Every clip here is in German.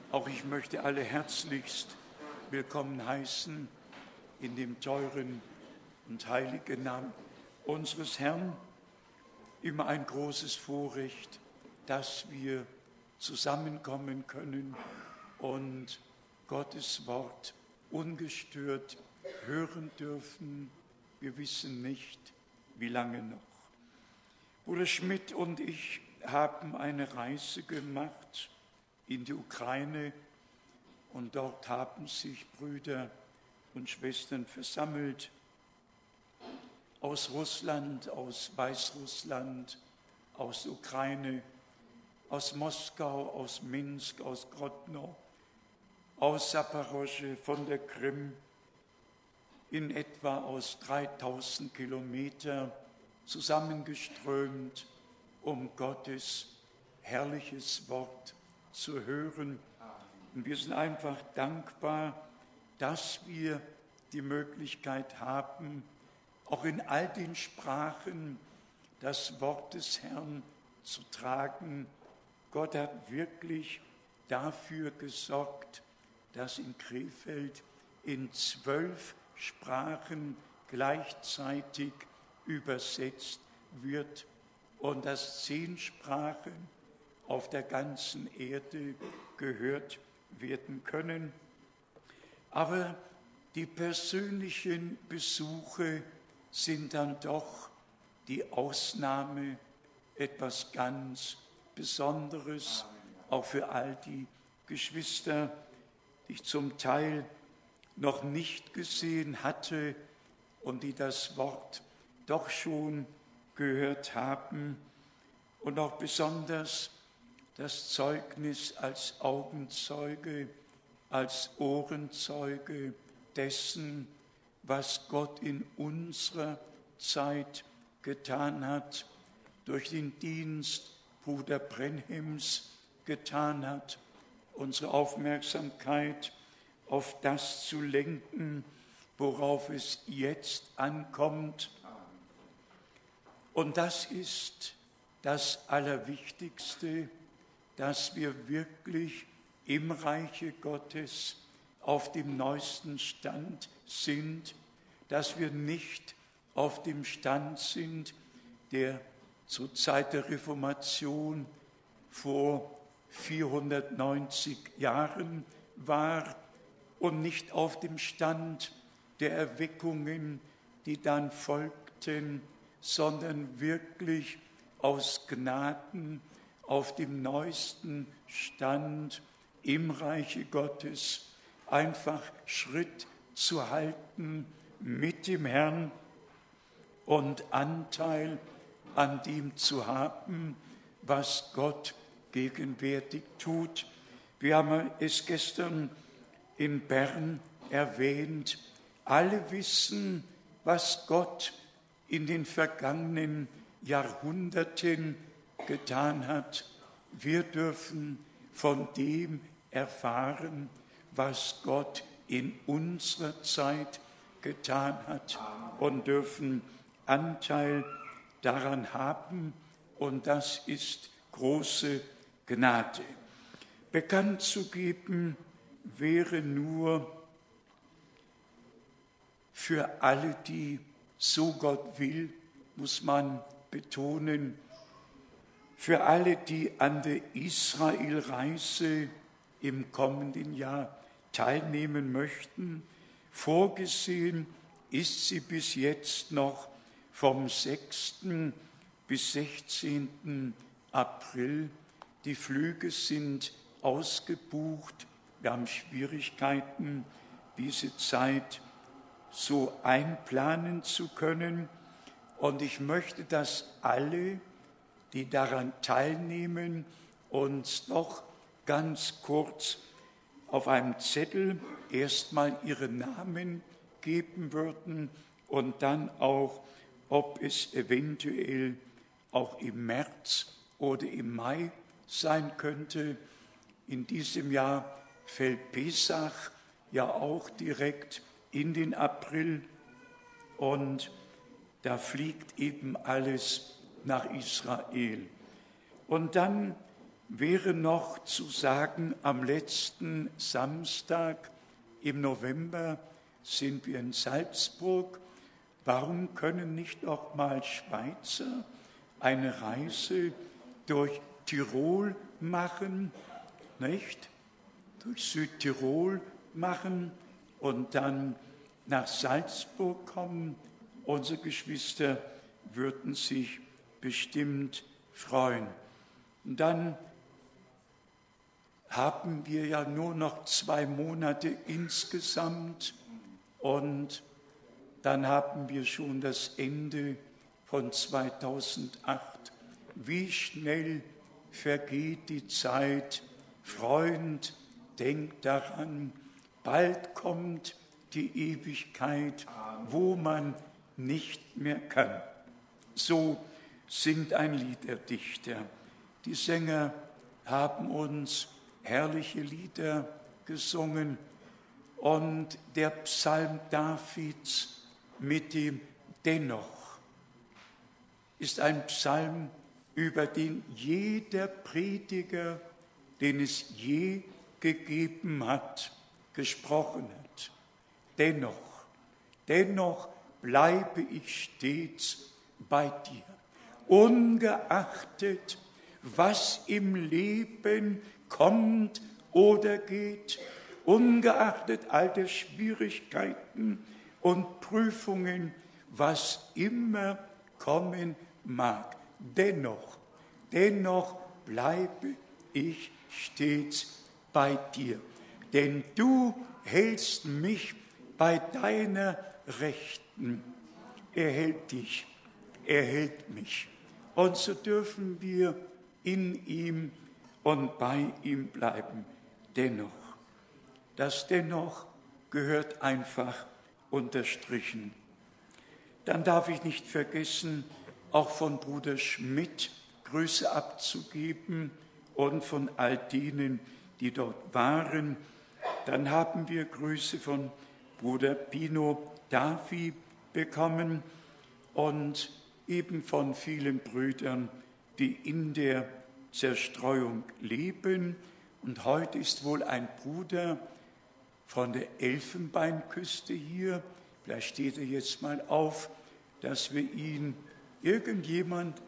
Auch ich möchte alle herzlichst willkommen heißen in dem teuren und heiligen Namen unseres Herrn. Immer ein großes Vorrecht, dass wir zusammenkommen können und Gottes Wort ungestört hören dürfen. Wir wissen nicht, wie lange noch. Bruder Schmidt und ich haben eine Reise gemacht in die Ukraine und dort haben sich Brüder und Schwestern versammelt aus Russland, aus Weißrussland, aus Ukraine, aus Moskau, aus Minsk, aus Grodno, aus Saporoschschje, von der Krim, in etwa aus 3000 Kilometern zusammengeströmt, um Gottes herrliches Wort zu hören. Und wir sind einfach dankbar, dass wir die Möglichkeit haben, auch in all den Sprachen das Wort des Herrn zu tragen. Gott hat wirklich dafür gesorgt, dass in Krefeld in 12 Sprachen gleichzeitig übersetzt wird und dass 10 Sprachen auf der ganzen Erde gehört werden können. Aber die persönlichen Besuche sind dann doch die Ausnahme, etwas ganz Besonderes, auch für all die Geschwister, die ich zum Teil noch nicht gesehen hatte und die das Wort doch schon gehört haben und auch besonders das Zeugnis als Augenzeuge, als Ohrenzeuge dessen, was Gott in unserer Zeit getan hat, durch den Dienst Bruder Brenhims getan hat, unsere Aufmerksamkeit auf das zu lenken, worauf es jetzt ankommt. Und das ist das Allerwichtigste, dass wir wirklich im Reiche Gottes auf dem neuesten Stand sind, dass wir nicht auf dem Stand sind, der zur Zeit der Reformation vor 490 Jahren war und nicht auf dem Stand der Erweckungen, die dann folgten, sondern wirklich aus Gnaden auf dem neuesten Stand im Reiche Gottes einfach Schritt zu halten mit dem Herrn und Anteil an dem zu haben, was Gott gegenwärtig tut. Wir haben es gestern in Bern erwähnt. Alle wissen, was Gott in den vergangenen Jahrhunderten getan hat. Wir dürfen von dem erfahren, was Gott in unserer Zeit getan hat und dürfen Anteil daran haben. Und das ist große Gnade. Bekannt zu geben wäre nur für alle, die, so Gott will, muss man betonen, für alle, die an der Israelreise im kommenden Jahr teilnehmen möchten. Vorgesehen ist sie bis jetzt noch vom 6. bis 16. April. Die Flüge sind ausgebucht. Wir haben Schwierigkeiten, diese Zeit so einplanen zu können. Und ich möchte, dass alle, die daran teilnehmen, uns noch ganz kurz auf einem Zettel erstmal ihre Namen geben würden und dann auch, ob es eventuell auch im März oder im Mai sein könnte. In diesem Jahr fällt Pesach ja auch direkt in den April und da fliegt eben alles nach Israel. Und dann wäre noch zu sagen, am letzten Samstag im November sind wir in Salzburg. Warum können nicht auch mal Schweizer eine Reise durch Tirol machen, nicht? Durch Südtirol machen und dann nach Salzburg kommen? Unsere Geschwister würden sich bestimmt freuen. Und dann haben wir ja nur noch 2 Monate insgesamt und dann haben wir schon das Ende von 2008. Wie schnell vergeht die Zeit. Freund, denk daran, bald kommt die Ewigkeit, wo man nicht mehr kann. So singt ein Liederdichter. Die Sänger haben uns herrliche Lieder gesungen und der Psalm Davids mit dem Dennoch ist ein Psalm, über den jeder Prediger, den es je gegeben hat, gesprochen hat. Dennoch bleibe ich stets bei dir, ungeachtet, was im Leben kommt oder geht, ungeachtet all der Schwierigkeiten und Prüfungen, was immer kommen mag. Dennoch bleibe ich stets bei dir, denn du hältst mich bei deiner Rechten. Er hält dich, er hält mich. Und so dürfen wir in ihm und bei ihm bleiben. Dennoch, das Dennoch gehört einfach unterstrichen. Dann darf ich nicht vergessen, auch von Bruder Schmidt Grüße abzugeben und von all denen, die dort waren. Dann haben wir Grüße von Bruder Pino Davi bekommen und eben von vielen Brüdern, die in der Zerstreuung leben. Und heute ist wohl ein Bruder von der Elfenbeinküste hier. Vielleicht steht er jetzt mal auf, dass wir ihn irgendjemand,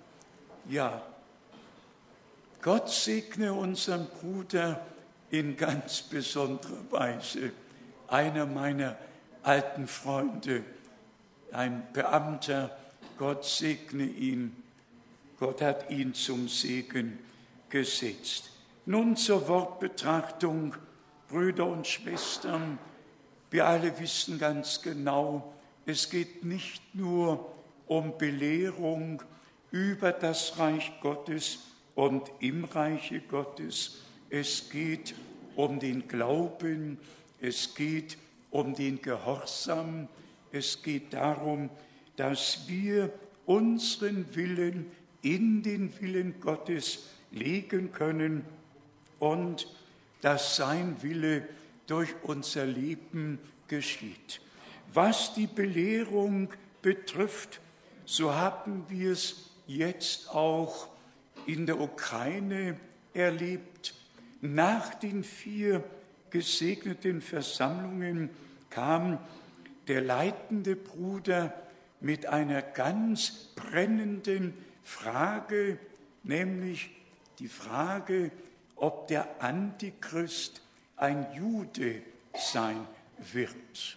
Gott segne unseren Bruder in ganz besonderer Weise. Einer meiner alten Freunde, ein Beamter, Gott segne ihn. Gott hat ihn zum Segen gesetzt. Nun zur Wortbetrachtung, Brüder und Schwestern. Wir alle wissen ganz genau, es geht nicht nur um Belehrung über das Reich Gottes und im Reiche Gottes. Es geht um den Glauben, es geht um den Gehorsam, es geht darum, dass wir unseren Willen in den Willen Gottes legen können und dass sein Wille durch unser Leben geschieht. Was die Belehrung betrifft, so haben wir es jetzt auch in der Ukraine erlebt. Nach den 4 gesegneten Versammlungen kam der leitende Bruder mit einer ganz brennenden Frage, nämlich die Frage, ob der Antichrist ein Jude sein wird.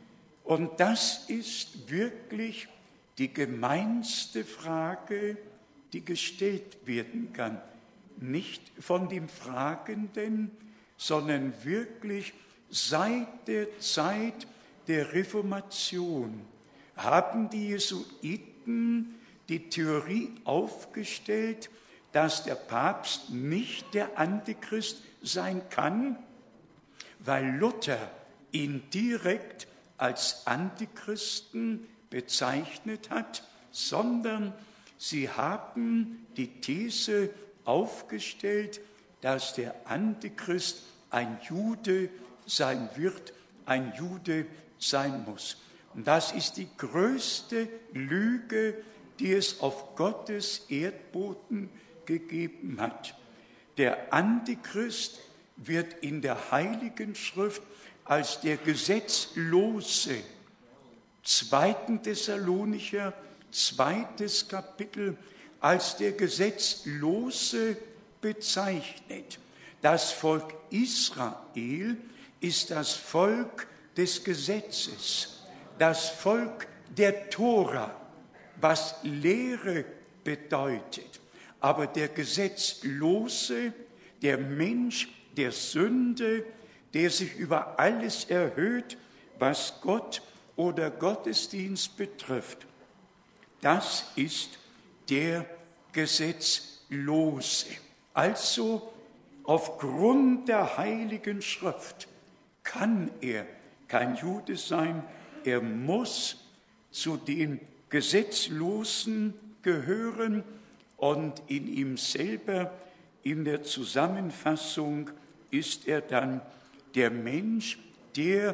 Und das ist wirklich die gemeinste Frage, die gestellt werden kann. Nicht von dem Fragenden, sondern wirklich seit der Zeit der Reformation haben die Jesuiten die Theorie aufgestellt, dass der Papst nicht der Antichrist sein kann, weil Luther ihn direkt als Antichristen bezeichnet hat, sondern sie haben die These aufgestellt, dass der Antichrist ein Jude sein wird, ein Jude sein muss. Und das ist die größte Lüge, die es auf Gottes Erdboden gegeben hat. Der Antichrist wird in der Heiligen Schrift als der Gesetzlose, 2. Thessalonicher, 2. Kapitel, als der Gesetzlose bezeichnet. Das Volk Israel ist das Volk des Gesetzes, das Volk der Tora, was Lehre bedeutet. Aber der Gesetzlose, der Mensch der Sünde, der sich über alles erhöht, was Gott oder Gottesdienst betrifft, das ist der Gesetzlose. Also aufgrund der Heiligen Schrift kann er kein Jude sein, er muss zu den Gesetzlosen gehören und in ihm selber, in der Zusammenfassung, ist er dann der Mensch der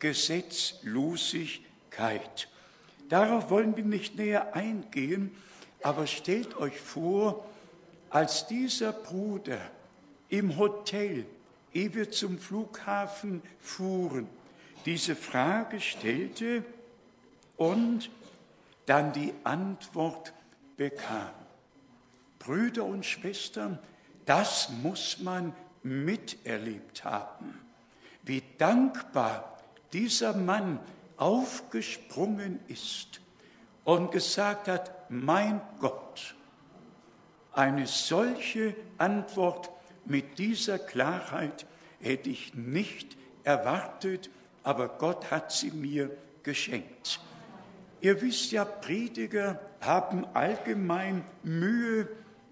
Gesetzlosigkeit. Darauf wollen wir nicht näher eingehen, aber stellt euch vor, als dieser Bruder im Hotel, ehe wir zum Flughafen fuhren, diese Frage stellte und dann die Antwort bekam. Brüder und Schwestern, das muss man miterlebt haben. Wie dankbar dieser Mann aufgesprungen ist und gesagt hat, mein Gott, eine solche Antwort mit dieser Klarheit hätte ich nicht erwartet, aber Gott hat sie mir geschenkt. Ihr wisst ja, Prediger haben allgemein Mühe.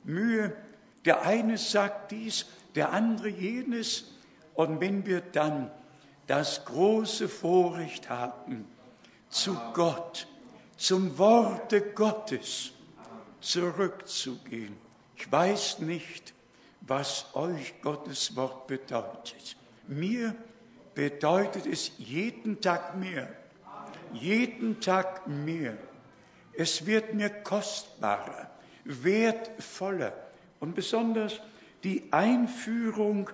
Der eine sagt dies, der andere jenes. Und wenn wir dann das große Vorrecht haben, zu Gott, zum Worte Gottes zurückzugehen. Ich weiß nicht, was euch Gottes Wort bedeutet. Mir bedeutet es jeden Tag mehr. Jeden Tag mehr. Es wird mir kostbarer, wertvoller und besonders die Einführung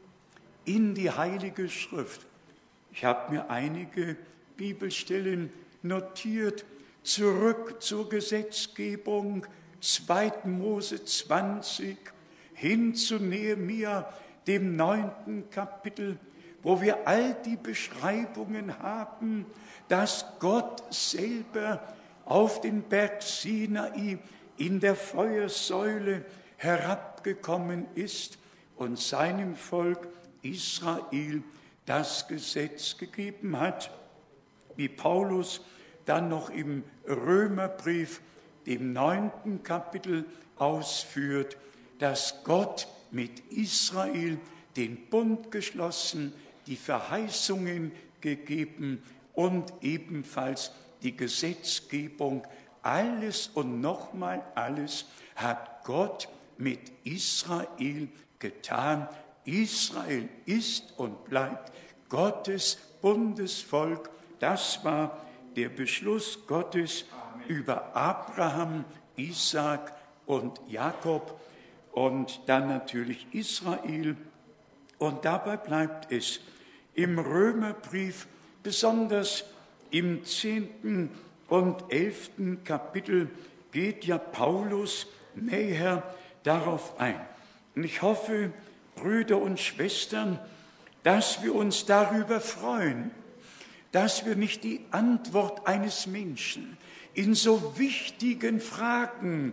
in die Heilige Schrift. Ich habe mir einige Bibelstellen notiert, zurück zur Gesetzgebung, 2. Mose 20, hin zu Nehemia, dem 9. Kapitel, wo wir all die Beschreibungen haben, dass Gott selber auf den Berg Sinai in der Feuersäule herabgekommen ist und seinem Volk Israel das Gesetz gegeben hat, wie Paulus dann noch im Römerbrief, dem 9. Kapitel, ausführt, dass Gott mit Israel den Bund geschlossen, die Verheißungen gegeben und ebenfalls die Gesetzgebung. Alles und nochmal alles hat Gott mit Israel getan. Israel ist und bleibt Gottes Bundesvolk. Das war der Beschluss Gottes über Abraham, Isaak und Jakob und dann natürlich Israel. Und dabei bleibt es. Im Römerbrief, besonders im 10. und 11. Kapitel, geht ja Paulus näher darauf ein. Und ich hoffe, Brüder und Schwestern, dass wir uns darüber freuen, dass wir nicht die Antwort eines Menschen in so wichtigen Fragen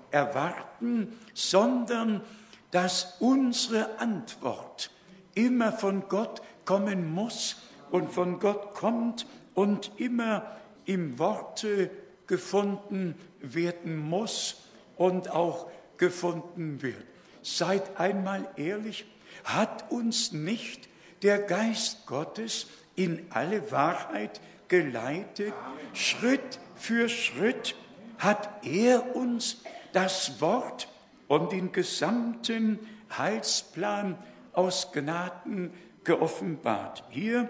erwarten, sondern dass unsere Antwort immer von Gott kommen muss und von Gott kommt und immer im Worte gefunden werden muss und auch gefunden wird. Seid einmal ehrlich, hat uns nicht der Geist Gottes in alle Wahrheit geleitet? Schritt für Schritt hat er uns das Wort und den gesamten Heilsplan aus Gnaden geoffenbart. Hier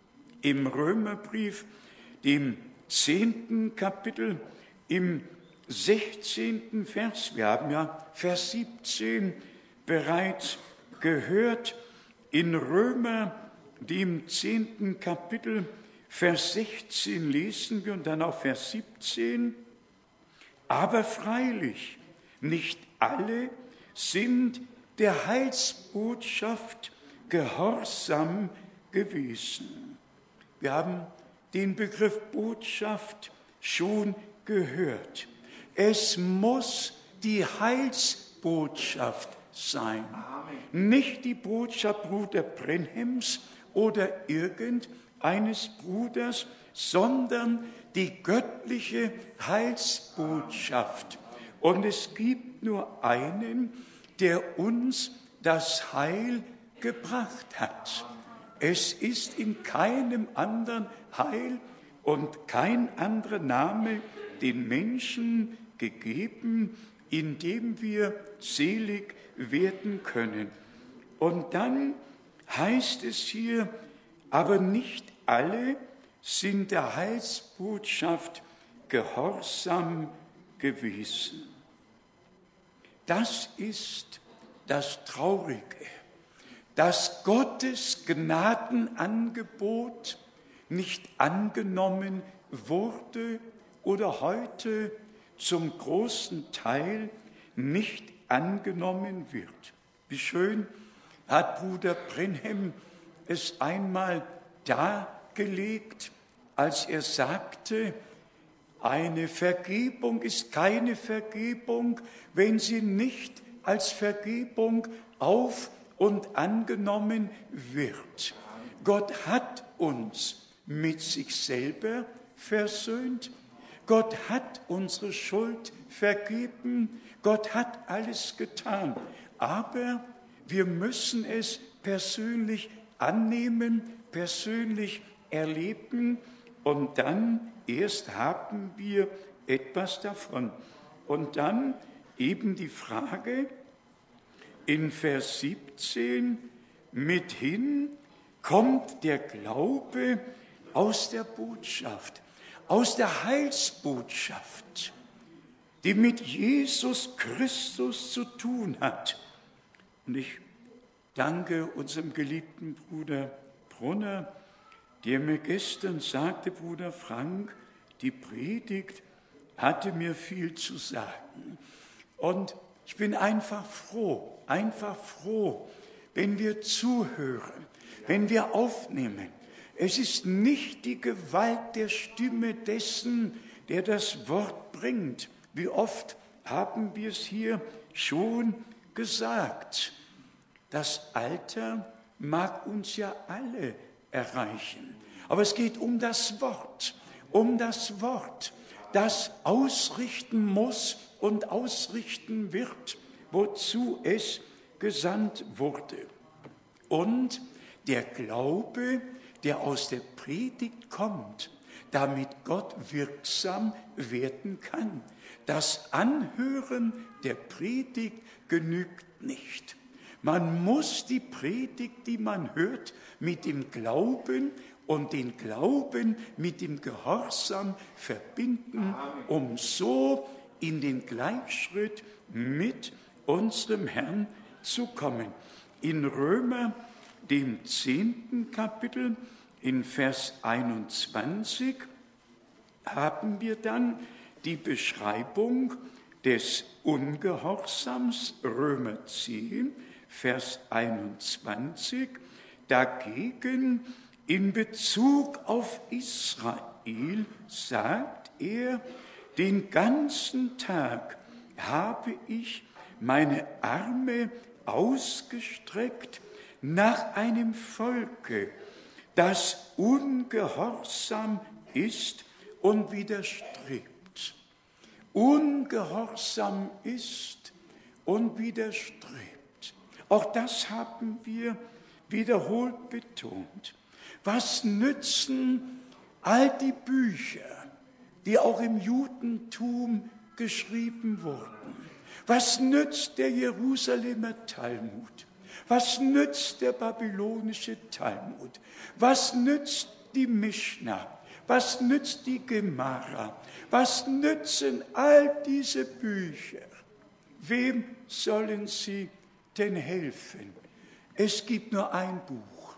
im Römerbrief, dem 10. Kapitel, im 16. Vers, wir haben ja Vers 17, bereits gehört. In Römer, dem 10. Kapitel, Vers 16 lesen wir und dann auch Vers 17. Aber freilich, nicht alle sind der Heilsbotschaft gehorsam gewesen. Wir haben den Begriff Botschaft schon gehört. Es muss die Heilsbotschaft sein. Amen. Nicht die Botschaft Bruder Brenhems oder irgendeines Bruders, sondern die göttliche Heilsbotschaft. Und es gibt nur einen, der uns das Heil gebracht hat. Es ist in keinem anderen Heil und kein anderer Name den Menschen gegeben, in dem wir selig werden können. Und dann heißt es hier, aber nicht alle sind der Heilsbotschaft gehorsam gewesen. Das ist das Traurige, dass Gottes Gnadenangebot nicht angenommen wurde oder heute zum großen Teil nicht angenommen wird. Wie schön hat Bruder Brenhem es einmal dargelegt, als er sagte, eine Vergebung ist keine Vergebung, wenn sie nicht als Vergebung auf- und angenommen wird. Gott hat uns mit sich selber versöhnt. Gott hat unsere Schuld vergeben. Gott hat alles getan. Aber wir müssen es persönlich annehmen, persönlich erleben und dann erst haben wir etwas davon. Und dann eben die Frage in Vers 17, mithin kommt der Glaube aus der Botschaft, aus der Heilsbotschaft, die mit Jesus Christus zu tun hat. Und ich danke unserem geliebten Bruder Brunner, der mir gestern sagte, Bruder Frank, die Predigt hatte mir viel zu sagen. Und ich bin einfach froh, wenn wir zuhören, wenn wir aufnehmen. Es ist nicht die Gewalt der Stimme dessen, der das Wort bringt. Wie oft haben wir es hier schon gesagt. Das Alter mag uns ja alle erreichen. Aber es geht um das Wort, das ausrichten muss und ausrichten wird, wozu es gesandt wurde. Und der Glaube, der aus der Predigt kommt, damit Gott wirksam werden kann. Das Anhören der Predigt genügt nicht. Man muss die Predigt, die man hört, mit dem Glauben und den Glauben mit dem Gehorsam verbinden, um so in den Gleichschritt mit unserem Herrn zu kommen. In Römer, dem 10. Kapitel, in Vers 21, haben wir dann die Beschreibung des Ungehorsams, Römer 10, Vers 21. Dagegen in Bezug auf Israel sagt er, den ganzen Tag habe ich meine Arme ausgestreckt nach einem Volke, das ungehorsam ist und widerstrebt. Ungehorsam ist und widerstrebt. Auch das haben wir wiederholt betont. Was nützen all die Bücher, die auch im Judentum geschrieben wurden? Was nützt der Jerusalemer Talmud? Was nützt der babylonische Talmud? Was nützt die Mischna? Was nützt die Gemara? Was nützen all diese Bücher? Wem sollen sie denn helfen. Es gibt nur ein Buch.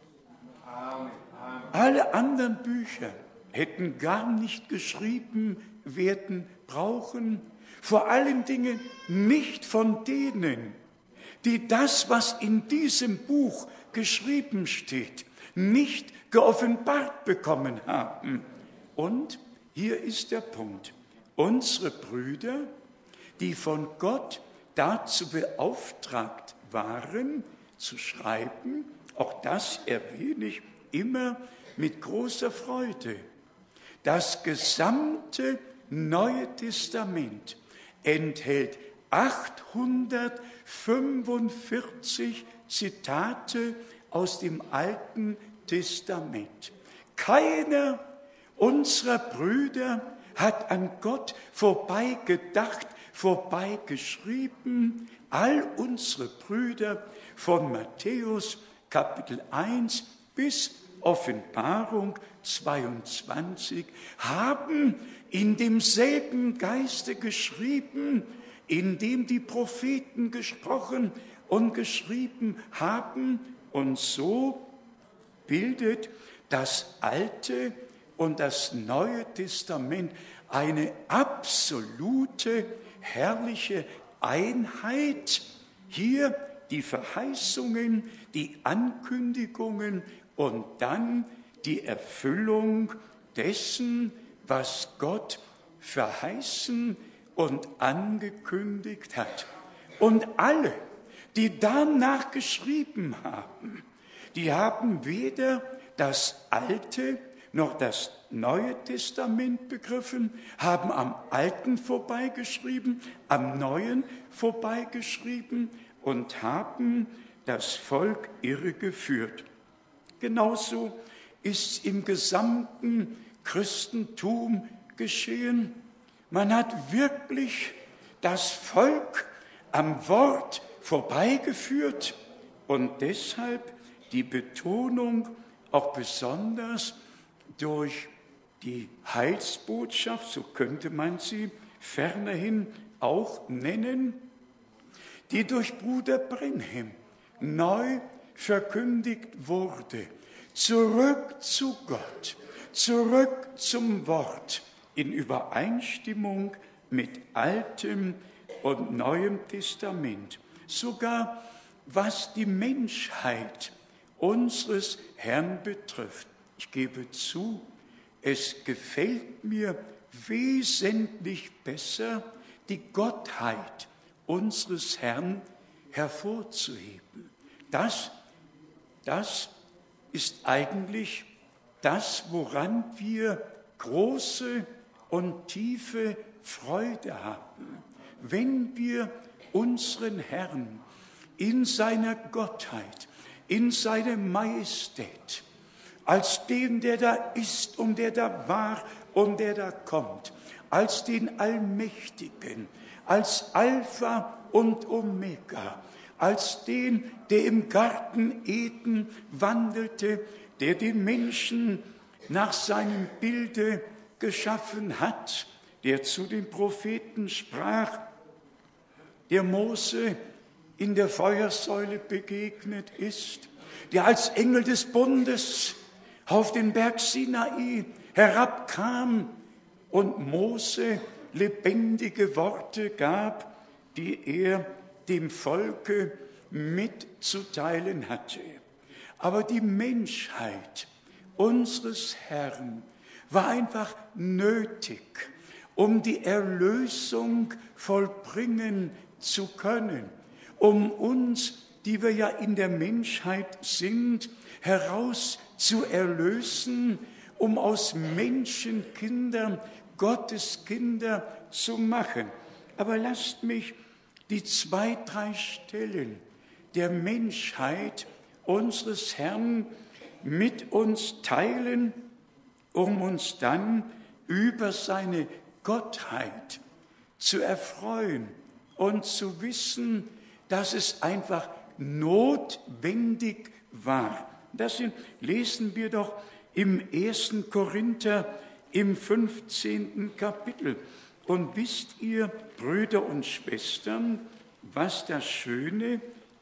Alle anderen Bücher hätten gar nicht geschrieben werden brauchen, vor allen Dingen nicht von denen, die das, was in diesem Buch geschrieben steht, nicht geoffenbart bekommen haben. Und hier ist der Punkt. Unsere Brüder, die von Gott dazu beauftragt waren, zu schreiben, auch das erwähne ich immer mit großer Freude. Das gesamte Neue Testament enthält 845 Zitate aus dem Alten Testament. Keiner unserer Brüder hat an Gott vorbeigedacht, vorbeigeschrieben. All unsere Brüder von Matthäus Kapitel 1 bis Offenbarung 22 haben in demselben Geiste geschrieben, in dem die Propheten gesprochen und geschrieben haben. Und so bildet das Alte und das Neue Testament eine absolute, herrliche Einheit. Hier die Verheißungen, die Ankündigungen und dann die Erfüllung dessen, was Gott verheißen und angekündigt hat. Und alle, die danach geschrieben haben, die haben weder das Alte noch das Neue Testament begriffen, haben am Alten vorbeigeschrieben, am Neuen vorbeigeschrieben und haben das Volk irregeführt. Genauso ist im gesamten Christentum geschehen. Man hat wirklich das Volk am Wort vorbeigeführt und deshalb die Betonung auch besonders durch die Heilsbotschaft, so könnte man sie fernerhin auch nennen, die durch Bruder Brenhem neu verkündigt wurde. Zurück zu Gott, zurück zum Wort, in Übereinstimmung mit Altem und Neuem Testament. Sogar was die Menschheit unseres Herrn betrifft. Ich gebe zu, es gefällt mir wesentlich besser, die Gottheit unseres Herrn hervorzuheben. Das ist eigentlich das, woran wir große und tiefe Freude haben, wenn wir unseren Herrn in seiner Gottheit, in seiner Majestät, als den, der da ist und der da war und der da kommt, als den Allmächtigen, als Alpha und Omega, als den, der im Garten Eden wandelte, der den Menschen nach seinem Bilde geschaffen hat, der zu den Propheten sprach, der Mose in der Feuersäule begegnet ist, der als Engel des Bundes auf den Berg Sinai herabkam und Mose lebendige Worte gab, die er dem Volke mitzuteilen hatte. Aber die Menschheit unseres Herrn war einfach nötig, um die Erlösung vollbringen zu können, um uns, die wir ja in der Menschheit sind, heraus zu erlösen, um aus Menschenkindern Gotteskinder zu machen. Aber lasst mich die 2, 3 Stellen der Menschheit unseres Herrn mit uns teilen, um uns dann über seine Gottheit zu erfreuen und zu wissen, dass es einfach notwendig war. Das lesen wir doch im 1. Korinther im 15. Kapitel. Und wisst ihr, Brüder und Schwestern, was das Schöne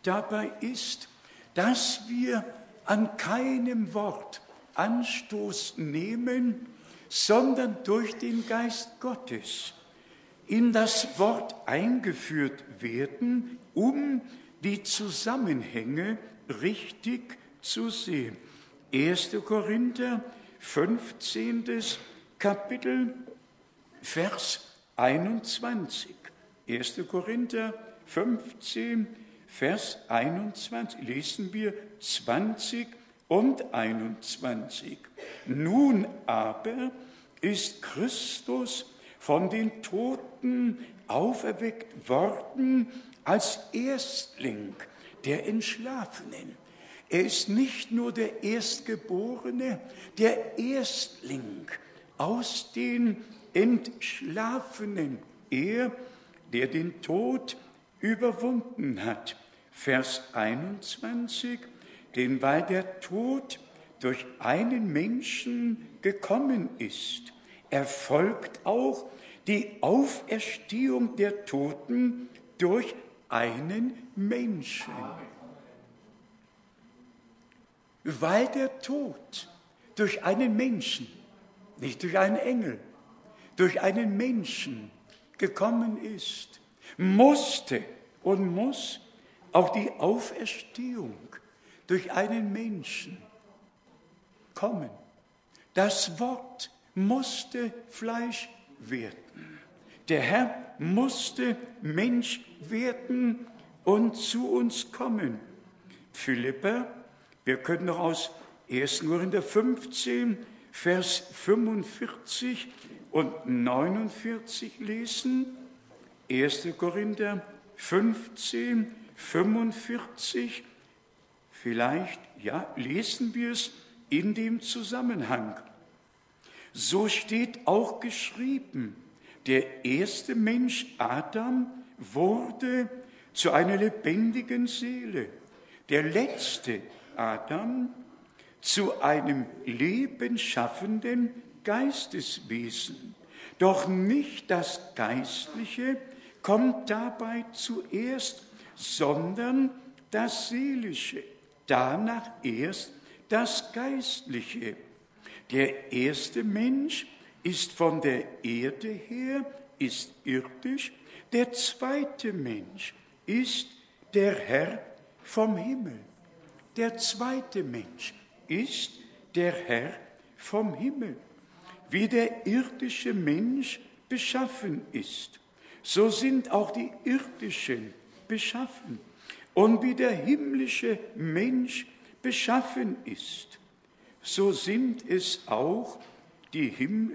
dabei ist, dass wir an keinem Wort Anstoß nehmen, sondern durch den Geist Gottes in das Wort eingeführt werden, um die Zusammenhänge richtig zu sehen. 1. Korinther, 15. Kapitel, Vers 21. 1. Korinther 15, Vers 21. Lesen wir 20 und 21. Nun aber ist Christus von den Toten auferweckt worden als Erstling der Entschlafenen. Er ist nicht nur der Erstgeborene, der Erstling aus den Entschlafenen. Er, der den Tod überwunden hat. Vers 21, denn weil der Tod durch einen Menschen gekommen ist, erfolgt auch die Auferstehung der Toten durch einen Menschen. Weil der Tod durch einen Menschen, nicht durch einen Engel, durch einen Menschen gekommen ist, musste und muss auch die Auferstehung durch einen Menschen kommen. Das Wort musste Fleisch werden. Der Herr musste Mensch werden und zu uns kommen. Philipper, wir können noch aus 1. Korinther 15, Vers 45 und 49 lesen. 1. Korinther 15, 45. Vielleicht, lesen wir es in dem Zusammenhang. So steht auch geschrieben, der erste Mensch Adam wurde zu einer lebendigen Seele, der letzte Adam zu einem lebensschaffenden Geisteswesen. Doch nicht das Geistliche kommt dabei zuerst, sondern das Seelische, danach erst das Geistliche. Der erste Mensch ist von der Erde her, ist irdisch, der zweite Mensch ist der Herr vom Himmel. Der zweite Mensch ist der Herr vom Himmel. Wie der irdische Mensch beschaffen ist, so sind auch die irdischen beschaffen. Und wie der himmlische Mensch beschaffen ist, so sind auch die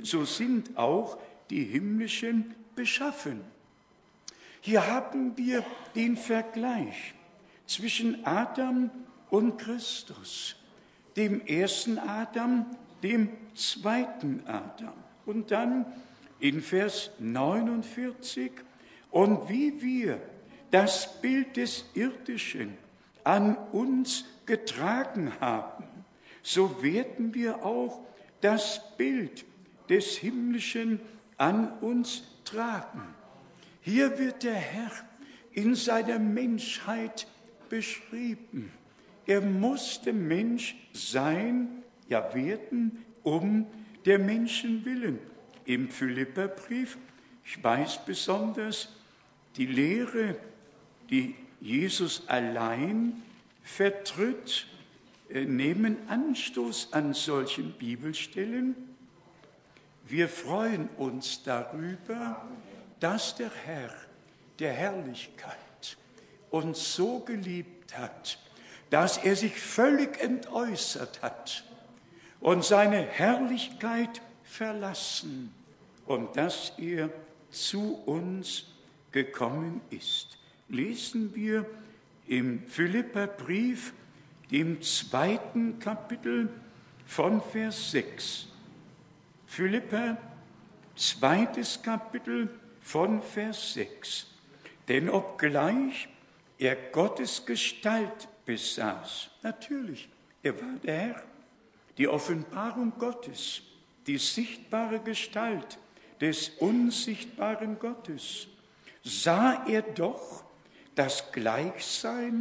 himmlischen beschaffen. Hier haben wir den Vergleich zwischen Adam und Christus, dem ersten Adam, dem zweiten Adam. Und dann in Vers 49, und wie wir das Bild des Irdischen an uns getragen haben, so werden wir auch das Bild des Himmlischen an uns tragen. Hier wird der Herr in seiner Menschheit beschrieben. Er musste Mensch sein, werden, um der Menschen willen. Im Philipperbrief, ich weiß besonders, die Lehre, die Jesus allein vertritt, nehmen Anstoß an solchen Bibelstellen. Wir freuen uns darüber, dass der Herr der Herrlichkeit uns so geliebt hat, dass er sich völlig entäußert hat und seine Herrlichkeit verlassen und dass er zu uns gekommen ist. Lesen wir im Philipperbrief, dem 2. Kapitel von Vers 6. Philipper, 2. Kapitel von Vers 6. Denn obgleich er Gottes Gestalt besaß, natürlich, er war der Herr, die Offenbarung Gottes, die sichtbare Gestalt des unsichtbaren Gottes, sah er doch das Gleichsein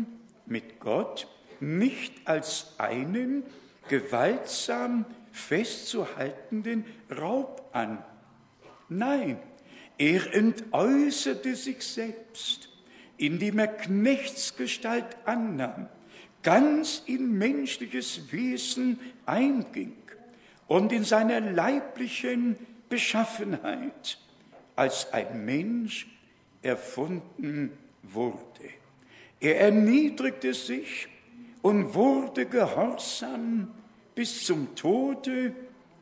mit Gott nicht als einen gewaltsam festzuhaltenden Raub an. Nein, er entäußerte sich selbst, indem er Knechtsgestalt annahm, ganz in menschliches Wesen einging und in seiner leiblichen Beschaffenheit als ein Mensch erfunden wurde. Er erniedrigte sich und wurde gehorsam bis zum Tode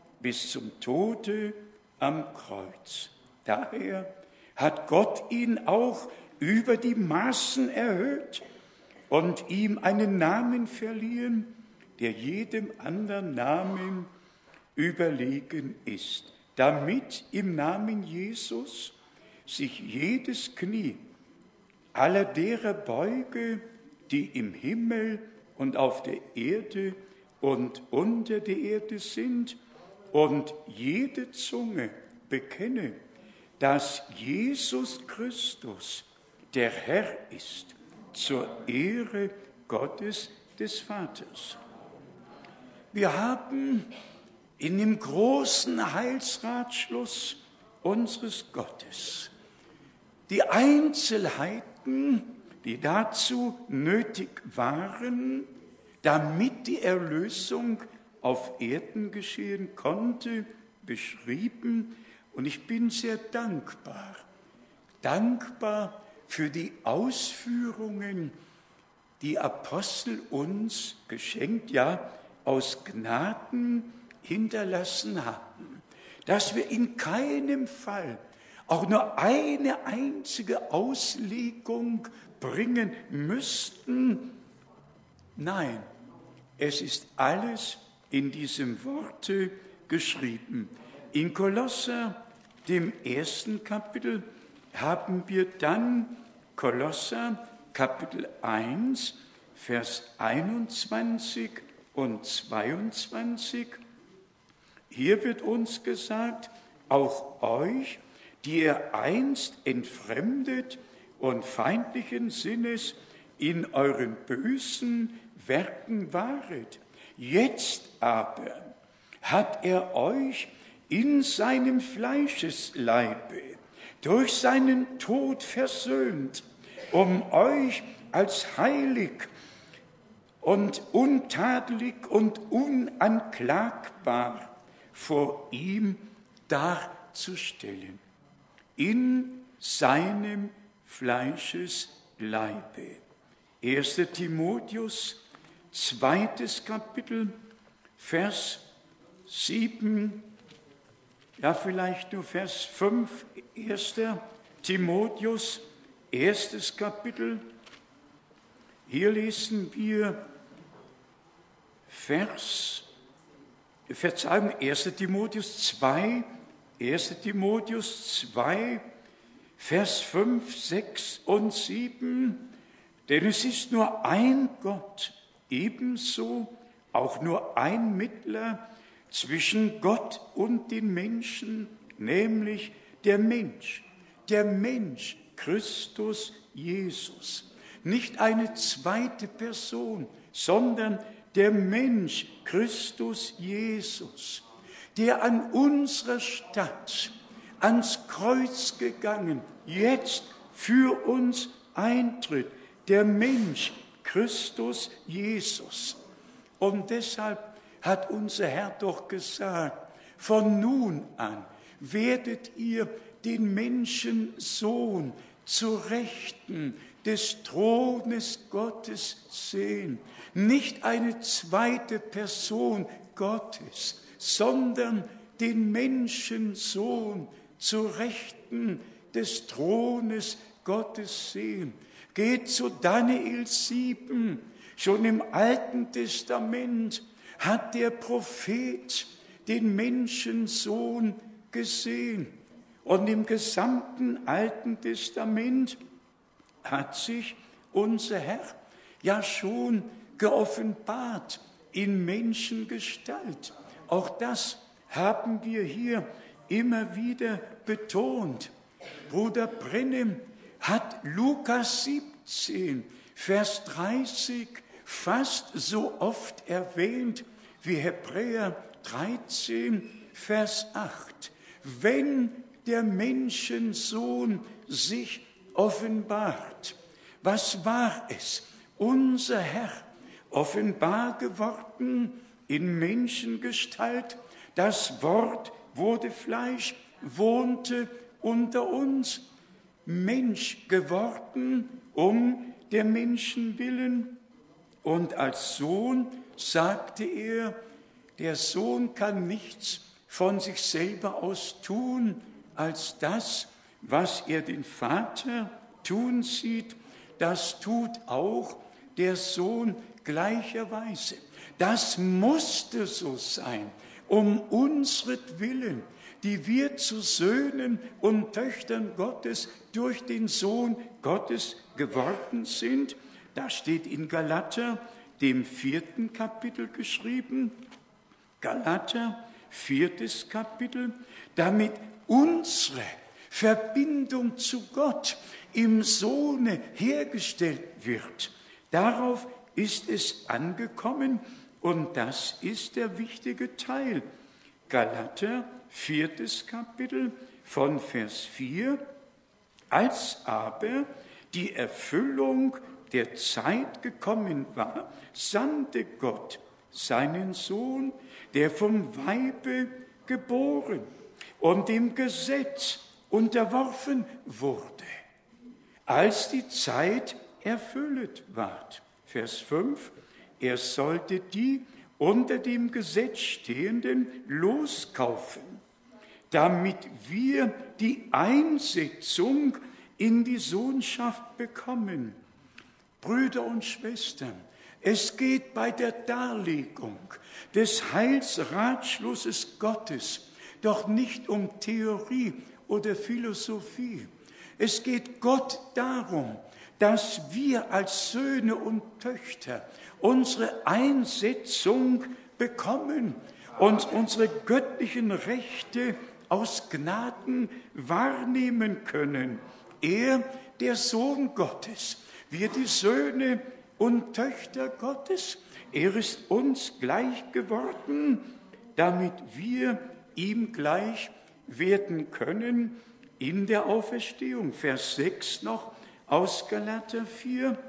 am Kreuz. Daher hat Gott ihn auch über die Maßen erhöht und ihm einen Namen verliehen, der jedem anderen Namen überlegen ist, damit im Namen Jesus sich jedes Knie aller derer beuge, die im Himmel und auf der Erde und unter der Erde sind, und jede Zunge bekenne, dass Jesus Christus der Herr ist, zur Ehre Gottes des Vaters. Wir haben in dem großen Heilsratschluss unseres Gottes die Einzelheiten, die dazu nötig waren, damit die Erlösung auf Erden geschehen konnte, beschrieben. Und ich bin sehr dankbar für die Ausführungen, die Apostel uns geschenkt, ja, aus Gnaden hinterlassen haben, dass wir in keinem Fall auch nur eine einzige Auslegung bringen müssten. Nein, es ist alles in diesem Worte geschrieben. In Kolosser, dem 1. Kapitel, haben wir dann Kolosser, Kapitel 1, Vers 21 und 22. Hier wird uns gesagt, auch euch, die ihr einst entfremdet und feindlichen Sinnes in euren bösen Werken waret, jetzt aber hat er euch in seinem Fleischesleibe durch seinen Tod versöhnt, um euch als heilig und untadelig und unanklagbar vor ihm darzustellen. In seinem Fleischesleibe. 1. Timotheus, 2. Kapitel, Vers 7, ja vielleicht nur Vers 5, 1. Timotheus, 1. Kapitel. Hier lesen wir 1. Timotheus 2, 1. Timotheus 2, Vers 5, 6 und 7. Denn es ist nur ein Gott, ebenso auch nur ein Mittler zwischen Gott und den Menschen, nämlich der Mensch Christus Jesus. Nicht eine zweite Person, sondern der Mensch Christus Jesus, der an unserer Stadt ans Kreuz gegangen, jetzt für uns eintritt, der Mensch Christus Jesus. Und deshalb hat unser Herr doch gesagt, von nun an werdet ihr den Menschensohn zu Rechten des Thrones Gottes sehen. Nicht eine zweite Person Gottes, sondern den Menschensohn zu Rechten des Thrones Gottes sehen. Geht zu Daniel 7. Schon im Alten Testament hat der Prophet den Menschensohn gesehen. Und im gesamten Alten Testament hat sich unser Herr ja schon geoffenbart in Menschengestalt. Auch das haben wir hier immer wieder betont. Bruder Brennem hat Lukas 17, Vers 30 fast so oft erwähnt wie Hebräer 13, Vers 8. Wenn der Menschensohn sich offenbart, was war es? Unser Herr, offenbar geworden in Menschengestalt, das Wort wurde Fleisch, wohnte unter uns, Mensch geworden um der Menschen willen. Und als Sohn sagte er, der Sohn kann nichts von sich selber aus tun, als das, was er den Vater tun sieht, das tut auch der Sohn gleicherweise. Das musste so sein, um unsretwillen, die wir zu Söhnen und Töchtern Gottes durch den Sohn Gottes geworden sind. Da steht in Galater, dem 4. Kapitel geschrieben, Galater, 4. Kapitel, damit unsere Verbindung zu Gott im Sohne hergestellt wird. Darauf ist es angekommen und das ist der wichtige Teil. Galater, 4. Kapitel von Vers 4. Als aber die Erfüllung der Zeit gekommen war, sandte Gott seinen Sohn, der vom Weibe geboren und dem Gesetz unterworfen wurde, als die Zeit erfüllet ward. Vers 5. Er sollte die unter dem Gesetz Stehenden loskaufen, damit wir die Einsetzung in die Sohnschaft bekommen. Brüder und Schwestern, es geht bei der Darlegung des Heilsratschlusses Gottes doch nicht um Theorie oder Philosophie. Es geht Gott darum, dass wir als Söhne und Töchter unsere Einsetzung bekommen und unsere göttlichen Rechte aus Gnaden wahrnehmen können. Er, der Sohn Gottes, wir die Söhne und Töchter Gottes. Er ist uns gleich geworden, damit wir ihm gleich werden können in der Auferstehung. Vers 6 noch aus Galater 4.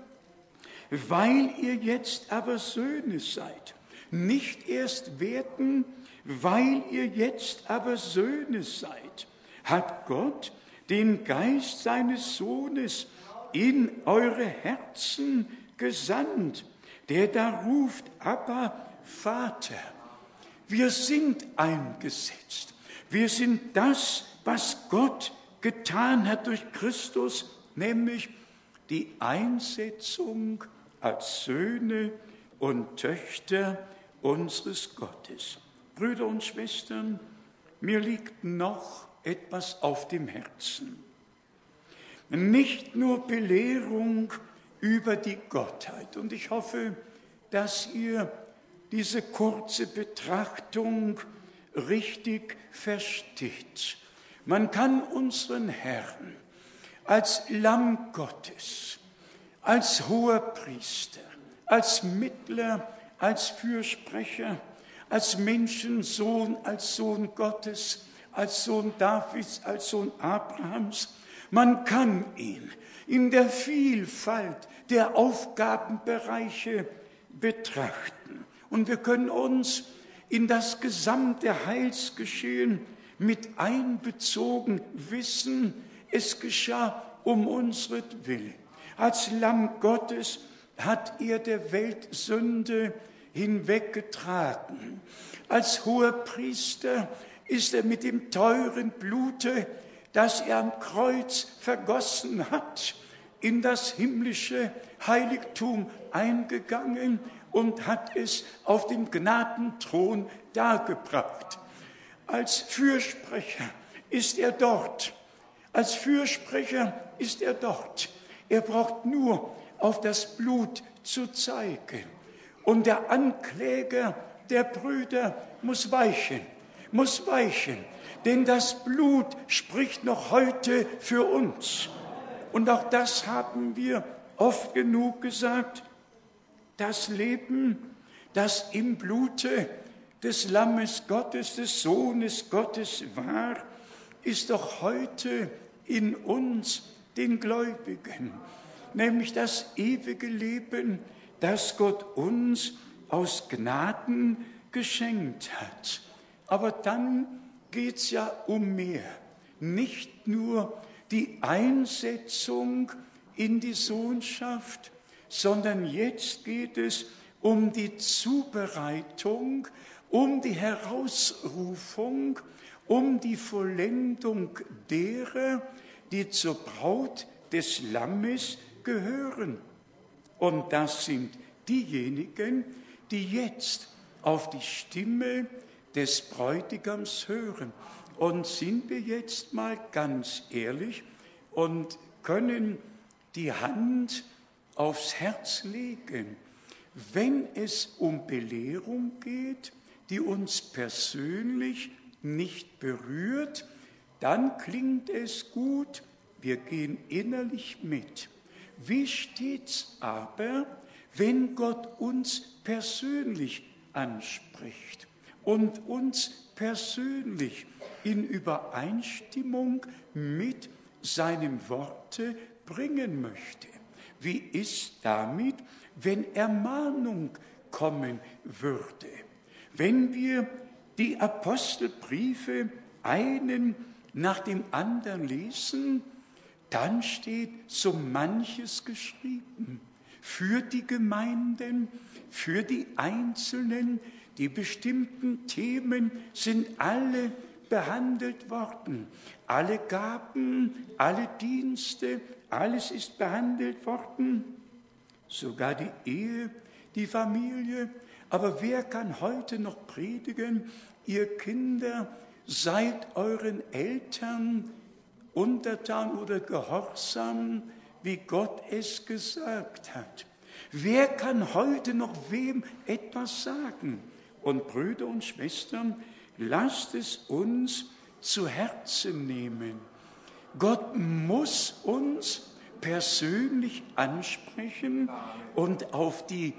Weil ihr jetzt aber Söhne seid, nicht erst werden, weil ihr jetzt aber Söhne seid, hat Gott den Geist seines Sohnes in eure Herzen gesandt, der da ruft, Abba, Vater. Wir sind eingesetzt. Wir sind das, was Gott getan hat durch Christus, nämlich die Einsetzung als Söhne und Töchter unseres Gottes. Brüder und Schwestern, mir liegt noch etwas auf dem Herzen. Nicht nur Belehrung über die Gottheit. Und ich hoffe, dass ihr diese kurze Betrachtung richtig versteht. Man kann unseren Herrn als Lamm Gottes, als Hoherpriester, als Mittler, als Fürsprecher, als Menschensohn, als Sohn Gottes, als Sohn Davids, als Sohn Abrahams. Man kann ihn in der Vielfalt der Aufgabenbereiche betrachten. Und wir können uns in das gesamte Heilsgeschehen mit einbezogen wissen, es geschah um unsretwillen. Als Lamm Gottes hat er der Welt Sünde hinweggetragen. Als Hoherpriester ist er mit dem teuren Blute, das er am Kreuz vergossen hat, in das himmlische Heiligtum eingegangen und hat es auf dem Gnadenthron dargebracht. Als Fürsprecher ist er dort. Als Fürsprecher ist er dort. Er braucht nur auf das Blut zu zeigen. Und der Ankläger der Brüder muss weichen. Denn das Blut spricht noch heute für uns. Und auch das haben wir oft genug gesagt, das Leben, das im Blute des Lammes Gottes, des Sohnes Gottes war, ist doch heute in uns, den Gläubigen, nämlich das ewige Leben, das Gott uns aus Gnaden geschenkt hat. Aber dann geht es ja um mehr. Nicht nur die Einsetzung in die Sohnschaft, sondern jetzt geht es um die Zubereitung, um die Herausrufung, um die Vollendung derer, die zur Braut des Lammes gehören. Und das sind diejenigen, die jetzt auf die Stimme des Bräutigams hören. Und sind wir jetzt mal ganz ehrlich und können die Hand aufs Herz legen, wenn es um Belehrung geht, die uns persönlich nicht berührt, dann klingt es gut, wir gehen innerlich mit. Wie steht's aber, wenn Gott uns persönlich anspricht und uns persönlich in Übereinstimmung mit seinem Worte bringen möchte? Wie ist damit, wenn Ermahnung kommen würde? Wenn wir die Apostelbriefe einen nach dem anderen lesen, dann steht so manches geschrieben für die Gemeinden, für die Einzelnen. Die bestimmten Themen sind alle behandelt worden. Alle Gaben, alle Dienste, alles ist behandelt worden. Sogar die Ehe, die Familie. Aber wer kann heute noch predigen, ihr Kinder, seid euren Eltern untertan oder gehorsam, wie Gott es gesagt hat? Wer kann heute noch wem etwas sagen? Und Brüder und Schwestern, lasst es uns zu Herzen nehmen. Gott muss uns persönlich ansprechen und auf die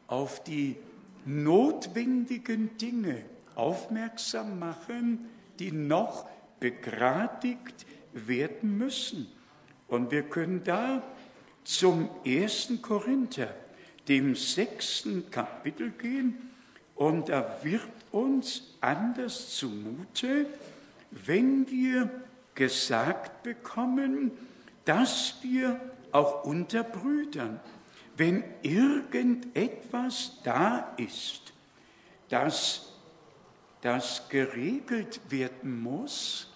notwendigen Dinge aufmerksam machen, die noch begradigt werden müssen. Und wir können da zum 1. Korinther, dem 6. Kapitel gehen, und da wird uns anders zumute, wenn wir gesagt bekommen, dass wir auch unter Brüdern, wenn irgendetwas da ist, das geregelt werden muss,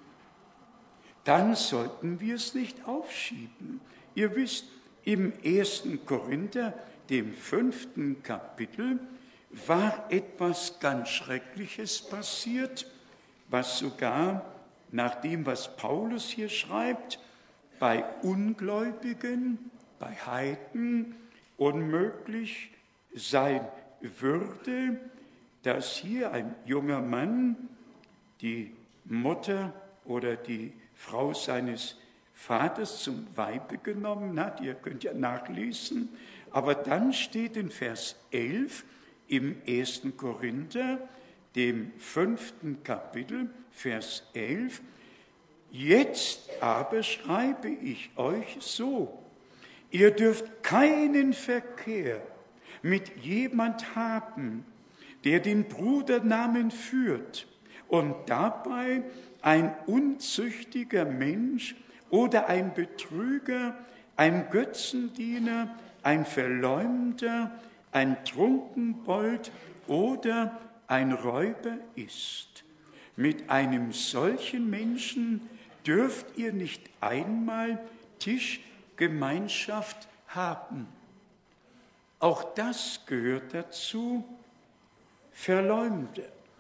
dann sollten wir es nicht aufschieben. Ihr wisst, im 1. Korinther, dem 5. Kapitel, war etwas ganz Schreckliches passiert, was sogar nach dem, was Paulus hier schreibt, bei Ungläubigen, bei Heiden unmöglich sein würde, dass hier ein junger Mann die Mutter oder die Frau seines Vaters zum Weibe genommen hat. Ihr könnt ja nachlesen. Aber dann steht in Vers 11 im 1. Korinther, dem 5. Kapitel, Vers 11, jetzt aber schreibe ich euch so, ihr dürft keinen Verkehr mit jemand haben, der den Brudernamen führt und dabei ein unzüchtiger Mensch oder ein Betrüger, ein Götzendiener, ein Verleumder, ein Trunkenbold oder ein Räuber ist. Mit einem solchen Menschen dürft ihr nicht einmal Tischgemeinschaft haben. Auch das gehört dazu, Verleumder.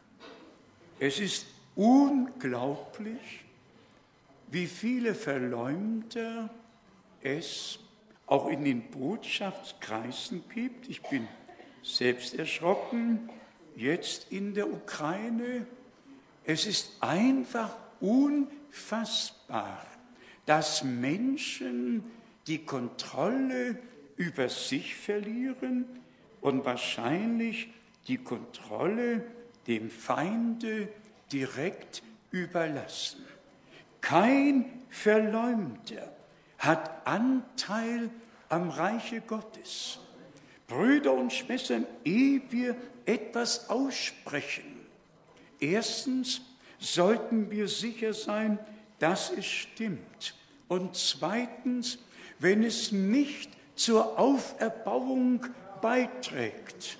Es ist unglaublich, wie viele Verleumder es auch in den Botschaftskreisen gibt. Ich bin selbst erschrocken, jetzt in der Ukraine. Es ist einfach unfassbar, dass Menschen die Kontrolle über sich verlieren und wahrscheinlich die Kontrolle dem Feinde direkt überlassen. Kein Verleumder hat Anteil am Reiche Gottes. Brüder und Schwestern, ehe wir etwas aussprechen, erstens sollten wir sicher sein, dass es stimmt. Und zweitens, wenn es nicht zur Auferbauung beiträgt,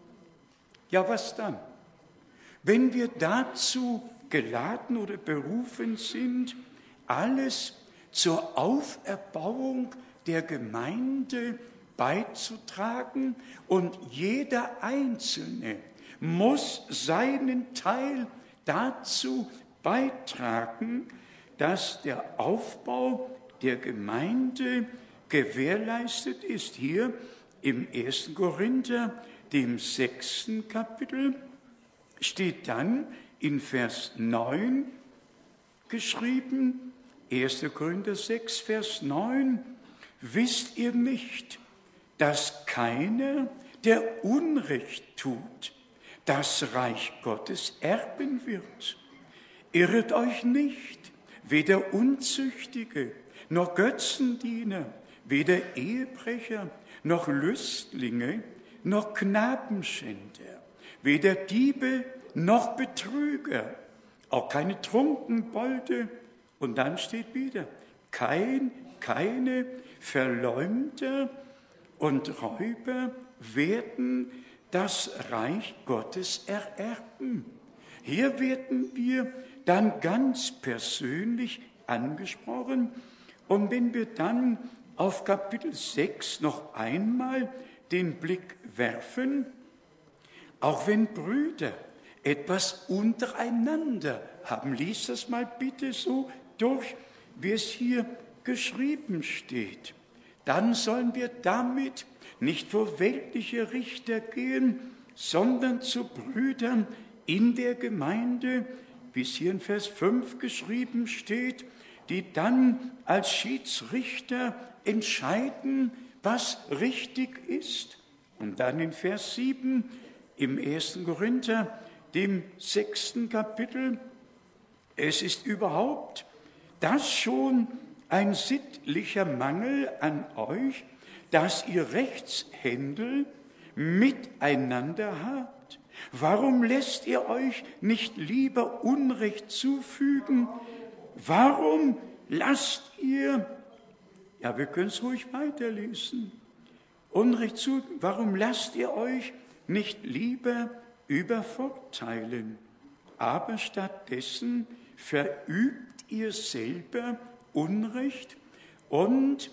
ja, was dann? Wenn wir dazu geladen oder berufen sind, alles zur Auferbauung der Gemeinde beizutragen und jeder Einzelne muss seinen Teil dazu beitragen, dass der Aufbau der Gemeinde gewährleistet ist. Hier im 1. Korinther, dem 6. Kapitel, steht dann in Vers 9 geschrieben, 1. Korinther 6, Vers 9, wisst ihr nicht, dass keiner, der Unrecht tut, das Reich Gottes erben wird? Irret euch nicht, weder Unzüchtige, noch Götzendiener, weder Ehebrecher, noch Lüstlinge, noch Knabenschänder, weder Diebe, noch Betrüger, auch keine Trunkenbolde. Und dann steht wieder, keine Verleumder und Räuber werden das Reich Gottes ererben. Hier werden wir dann ganz persönlich angesprochen. Und wenn wir dann auf Kapitel 6 noch einmal den Blick werfen, auch wenn Brüder etwas untereinander haben, lies das mal bitte so durch, wie es hier geschrieben steht, dann sollen wir damit nicht vor weltliche Richter gehen, sondern zu Brüdern in der Gemeinde, wie es hier in Vers 5 geschrieben steht, die dann als Schiedsrichter entscheiden, was richtig ist. Und dann in Vers 7 im 1. Korinther, dem 6. Kapitel, es ist überhaupt das schon ein sittlicher Mangel an euch, dass ihr Rechtshändel miteinander habt. Warum lässt ihr euch nicht lieber Unrecht zufügen? Warum lasst ihr, ja, wir können es ruhig weiterlesen, Unrecht zufügen, warum lasst ihr euch nicht lieber übervorteilen? Aber stattdessen verübt ihr selber Unrecht und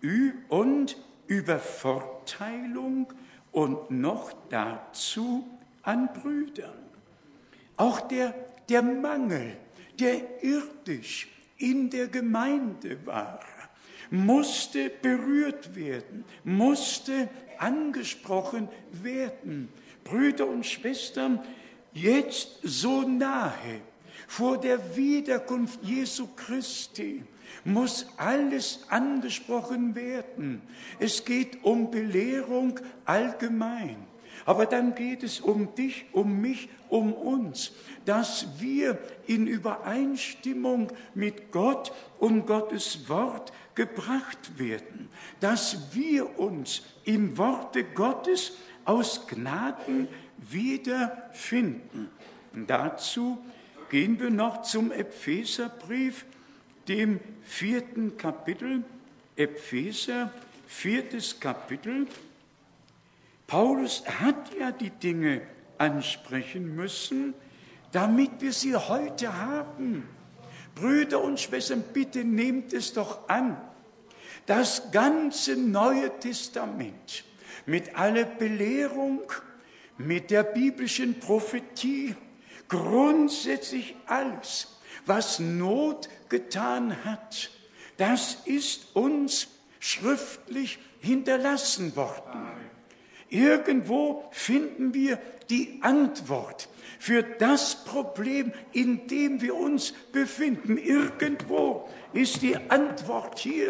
Übervorteilung und noch dazu an Brüdern. Auch der Mangel, der irdisch in der Gemeinde war, musste berührt werden, musste angesprochen werden. Brüder und Schwestern, jetzt so nahe vor der Wiederkunft Jesu Christi muss alles angesprochen werden. Es geht um Belehrung allgemein. Aber dann geht es um dich, um mich, um uns, dass wir in Übereinstimmung mit Gott und Gottes Wort gebracht werden, dass wir uns im Worte Gottes aus Gnaden wiederfinden. Und dazu gehen wir noch zum Epheserbrief, dem 4. Kapitel, Epheser, 4. Kapitel. Paulus hat ja die Dinge ansprechen müssen, damit wir sie heute haben. Brüder und Schwestern, bitte nehmt es doch an. Das ganze Neue Testament mit aller Belehrung, mit der biblischen Prophetie, grundsätzlich alles, was Not getan hat, das ist uns schriftlich hinterlassen worden. Irgendwo finden wir die Antwort für das Problem, in dem wir uns befinden. Irgendwo ist die Antwort hier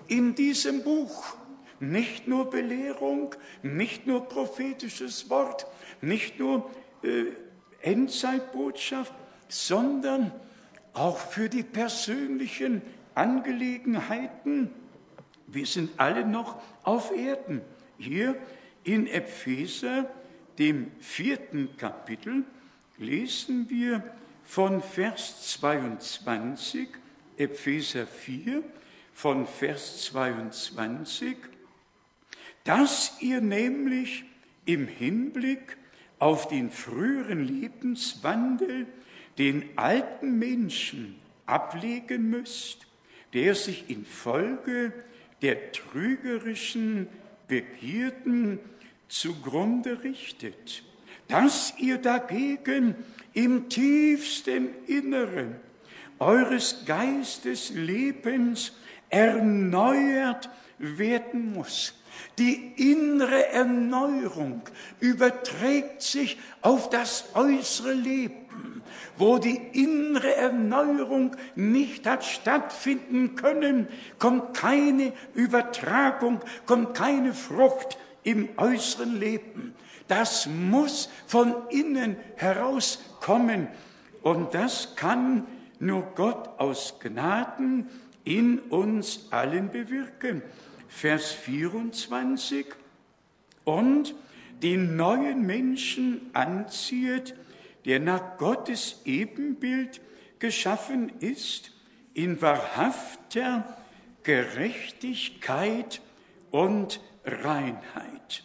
in diesem Buch. Nicht nur Belehrung, nicht nur prophetisches Wort, nicht nur Endzeitbotschaft, sondern auch für die persönlichen Angelegenheiten. Wir sind alle noch auf Erden. Hier in Epheser, dem 4. Kapitel, lesen wir von Vers 22, Epheser 4, von Vers 22, dass ihr nämlich im Hinblick auf den früheren Lebenswandel den alten Menschen ablegen müsst, der sich infolge der trügerischen Begierden zugrunde richtet, dass ihr dagegen im tiefsten Inneren eures Geisteslebens erneuert werden muss. Die innere Erneuerung überträgt sich auf das äußere Leben. Wo die innere Erneuerung nicht hat stattfinden können, kommt keine Übertragung, kommt keine Frucht im äußeren Leben. Das muss von innen herauskommen. Und das kann nur Gott aus Gnaden in uns allen bewirken. Vers 24, und den neuen Menschen anzieht, der nach Gottes Ebenbild geschaffen ist, in wahrhafter Gerechtigkeit und Reinheit.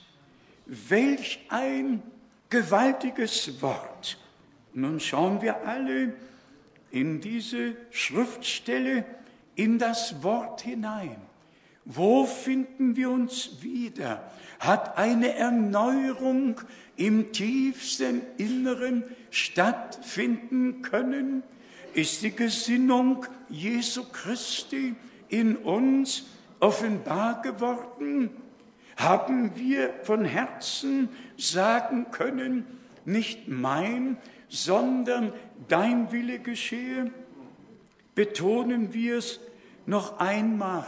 Welch ein gewaltiges Wort! Nun schauen wir alle in diese Schriftstelle, in das Wort hinein. Wo finden wir uns wieder? Hat eine Erneuerung im tiefsten Inneren stattfinden können? Ist die Gesinnung Jesu Christi in uns offenbar geworden? Haben wir von Herzen sagen können, nicht mein, sondern dein Wille geschehe? Betonen wir es noch einmal.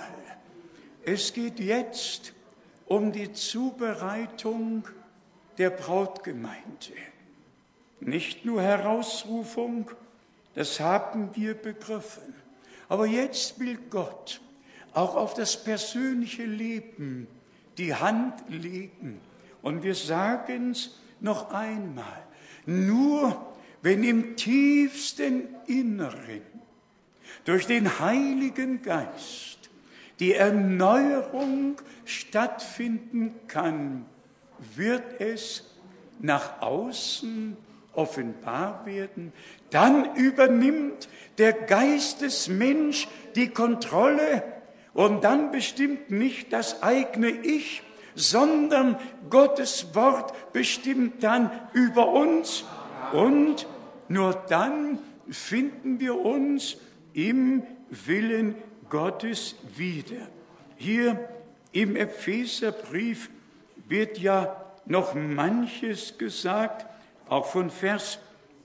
Es geht jetzt um die Zubereitung der Brautgemeinde. Nicht nur Herausrufung, das haben wir begriffen. Aber jetzt will Gott auch auf das persönliche Leben die Hand legen. Und wir sagen es noch einmal, nur wenn im tiefsten Inneren durch den Heiligen Geist die Erneuerung stattfinden kann, wird es nach außen offenbar werden. Dann übernimmt der Geistesmensch die Kontrolle und dann bestimmt nicht das eigene Ich, sondern Gottes Wort bestimmt dann über uns. Und nur dann finden wir uns im Willen Gottes wieder. Hier im Epheserbrief wird ja noch manches gesagt, auch von Vers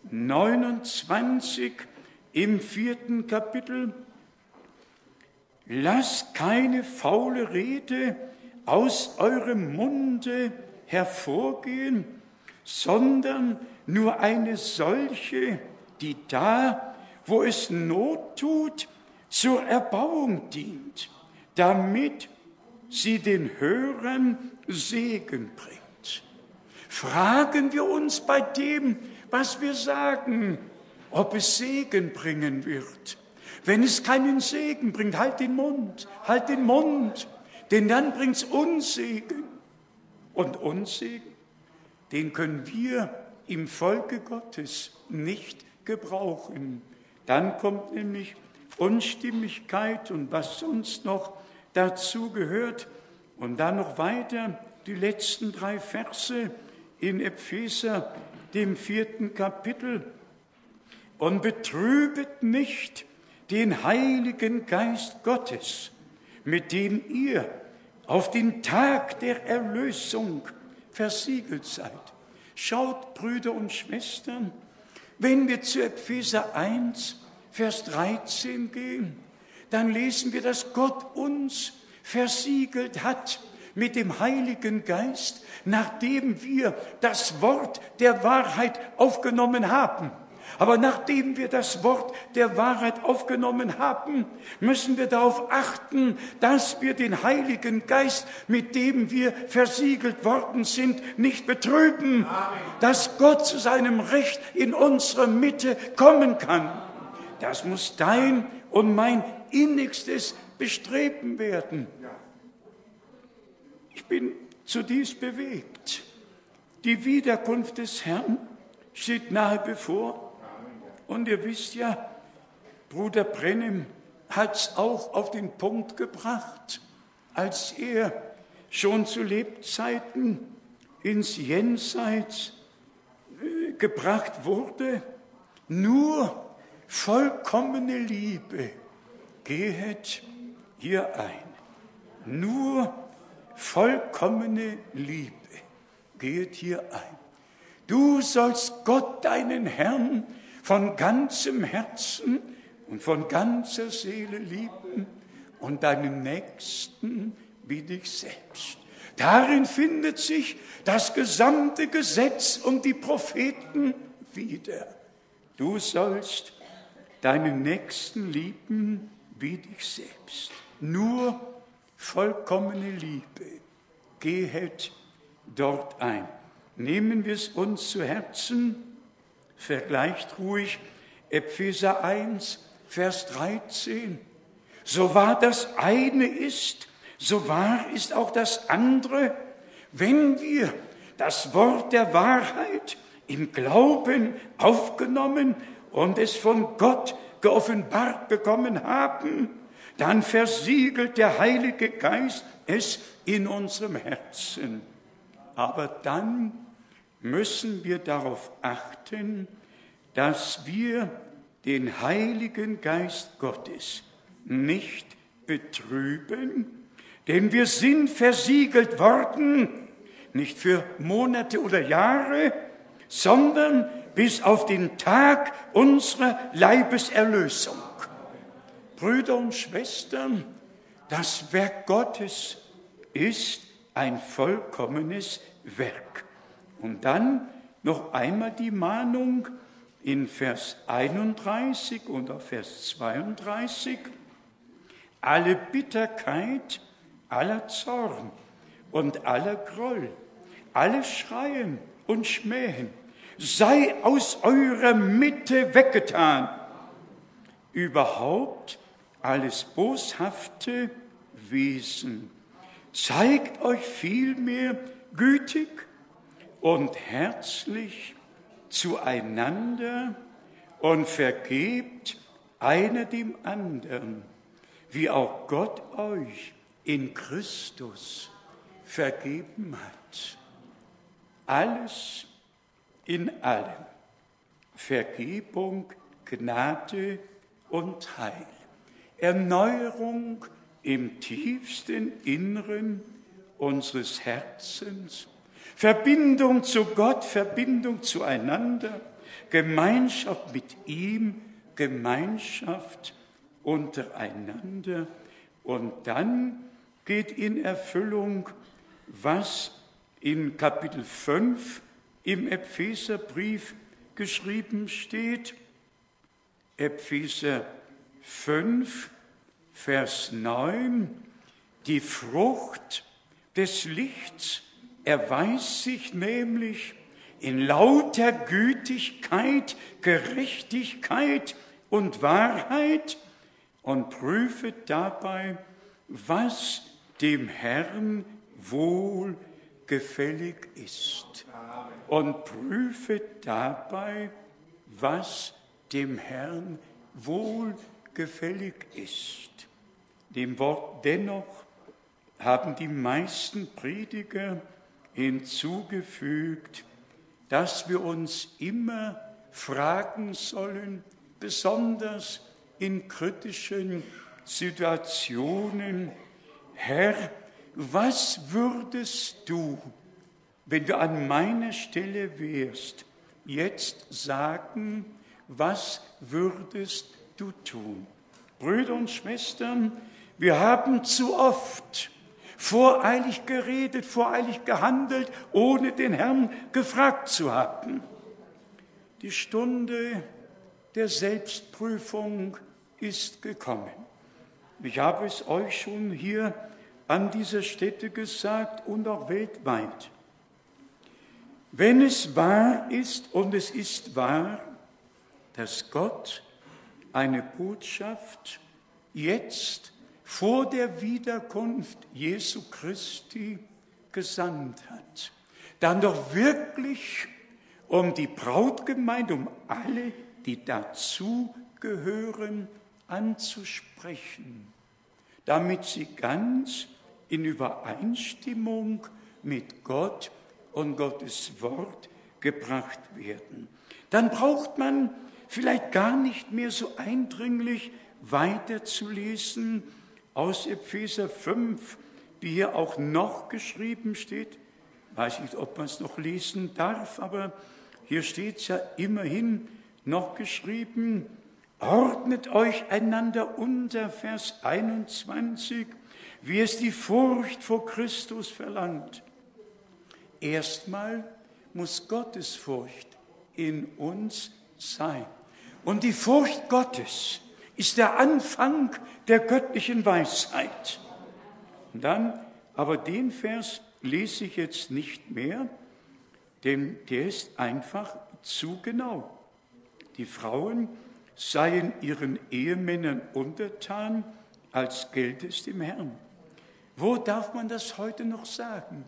29 im 4. Kapitel. Lasst keine faule Rede aus eurem Munde hervorgehen, sondern nur eine solche, die da, wo es Not tut, zur Erbauung dient, damit sie den Hörern Segen bringt. Fragen wir uns bei dem, was wir sagen, ob es Segen bringen wird. Wenn es keinen Segen bringt, halt den Mund, denn dann bringt es Unsegen. Und Unsegen, den können wir im Volke Gottes nicht gebrauchen. Dann kommt nämlich Unstimmigkeit und was sonst noch dazu gehört. Und dann noch weiter die letzten 3 Verse in Epheser, dem 4. Kapitel. Und betrübet nicht den Heiligen Geist Gottes, mit dem ihr auf den Tag der Erlösung versiegelt seid. Schaut, Brüder und Schwestern, wenn wir zu Epheser 1, Vers 13 gehen, dann lesen wir, dass Gott uns versiegelt hat mit dem Heiligen Geist, nachdem wir das Wort der Wahrheit aufgenommen haben. Aber nachdem wir das Wort der Wahrheit aufgenommen haben, müssen wir darauf achten, dass wir den Heiligen Geist, mit dem wir versiegelt worden sind, nicht betrüben. Amen. Dass Gott zu seinem Recht in unsere Mitte kommen kann. Das muss dein und mein innigstes Bestreben werden. Ich bin zutiefst bewegt. Die Wiederkunft des Herrn steht nahe bevor. Und ihr wisst ja, Bruder Brennim hat es auch auf den Punkt gebracht, als er schon zu Lebzeiten ins Jenseits gebracht wurde. Nur vollkommene Liebe gehet hier ein. Nur vollkommene Liebe gehet hier ein. Du sollst Gott, deinen Herrn, von ganzem Herzen und von ganzer Seele lieben und deinen Nächsten wie dich selbst. Darin findet sich das gesamte Gesetz und die Propheten wieder. Du sollst deinen Nächsten lieben wie dich selbst. Nur vollkommene Liebe gehet dort ein. Nehmen wir es uns zu Herzen. Vergleicht ruhig Epheser 1, Vers 13. So wahr das eine ist, so wahr ist auch das andere, wenn wir das Wort der Wahrheit im Glauben aufgenommen und es von Gott geoffenbart bekommen haben, dann versiegelt der Heilige Geist es in unserem Herzen. Aber dann müssen wir darauf achten, dass wir den Heiligen Geist Gottes nicht betrüben, denn wir sind versiegelt worden, nicht für Monate oder Jahre, sondern bis auf den Tag unserer Leibeserlösung. Brüder und Schwestern, das Werk Gottes ist ein vollkommenes Werk. Und dann noch einmal die Mahnung in Vers 31 und auf Vers 32. Alle Bitterkeit, aller Zorn und aller Groll, alles Schreien und Schmähen, sei aus eurer Mitte weggetan. Überhaupt alles boshafte Wesen. Zeigt euch vielmehr gütig und herzlich zueinander und vergebt einer dem anderen, wie auch Gott euch in Christus vergeben hat. Alles in allem. Vergebung, Gnade und Heil. Erneuerung im tiefsten Inneren unseres Herzens. Verbindung zu Gott, Verbindung zueinander, Gemeinschaft mit ihm, Gemeinschaft untereinander. Und dann geht in Erfüllung, was in Kapitel 5 im Epheserbrief geschrieben steht. Epheser 5, Vers 9. Die Frucht des Lichts erweist sich nämlich in lauter Gütigkeit, Gerechtigkeit und Wahrheit und prüfet dabei, was dem Herrn wohlgefällig ist. Und prüfet dabei, was dem Herrn wohlgefällig ist. Dem Wort dennoch haben die meisten Prediger hinzugefügt, dass wir uns immer fragen sollen, besonders in kritischen Situationen, Herr, was würdest du, wenn du an meiner Stelle wärst, jetzt sagen, was würdest du tun? Brüder und Schwestern, Wir haben zu oft voreilig geredet, voreilig gehandelt, ohne den Herrn gefragt zu haben. Die Stunde der Selbstprüfung ist gekommen. Ich habe es euch schon hier an dieser Stätte gesagt und auch weltweit. Wenn es wahr ist, und es ist wahr, dass Gott eine Botschaft jetzt vor der Wiederkunft Jesu Christi gesandt hat, dann doch wirklich um die Brautgemeinde, um alle, die dazu gehören, anzusprechen, damit sie ganz in Übereinstimmung mit Gott und Gottes Wort gebracht werden. Dann braucht man vielleicht gar nicht mehr so eindringlich weiterzulesen aus Epheser 5, wie hier auch noch geschrieben steht. Ich weiß nicht, ob man es noch lesen darf, aber hier steht es ja immerhin noch geschrieben: Ordnet euch einander unter, Vers 21, wie es die Furcht vor Christus verlangt. Erstmal muss Gottesfurcht in uns sein. Und die Furcht Gottes ist der Anfang der göttlichen Weisheit. Und dann, aber den Vers lese ich jetzt nicht mehr, denn der ist einfach zu genau. Die Frauen seien ihren Ehemännern untertan, als gelte es dem Herrn. Wo darf man das heute noch sagen?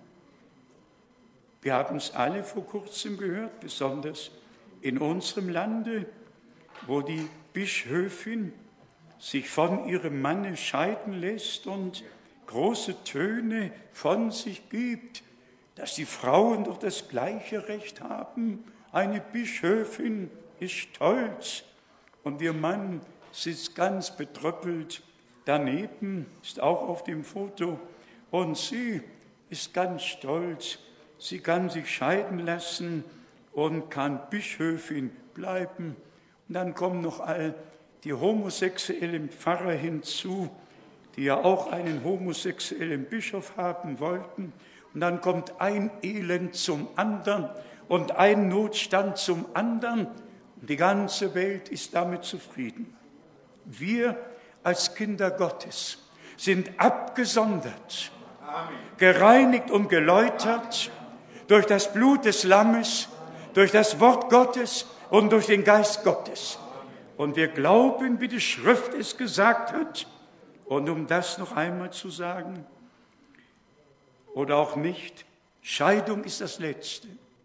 Wir haben es alle vor kurzem gehört, besonders in unserem Lande, wo die Bischöfin sich von ihrem Manne scheiden lässt und große Töne von sich gibt, dass die Frauen doch das gleiche Recht haben. Eine Bischöfin ist stolz und ihr Mann sitzt ganz betröppelt daneben, ist auch auf dem Foto, und sie ist ganz stolz. Sie kann sich scheiden lassen und kann Bischöfin bleiben. Und dann kommen noch all die homosexuellen Pfarrer hinzu, die ja auch einen homosexuellen Bischof haben wollten. Und dann kommt ein Elend zum anderen und ein Notstand zum anderen. Und die ganze Welt ist damit zufrieden. Wir als Kinder Gottes sind abgesondert, gereinigt und geläutert durch das Blut des Lammes, durch das Wort Gottes und durch den Geist Gottes. Und wir glauben, wie die Schrift es gesagt hat. Und um das noch einmal zu sagen, oder auch nicht, Scheidung ist das Letzte.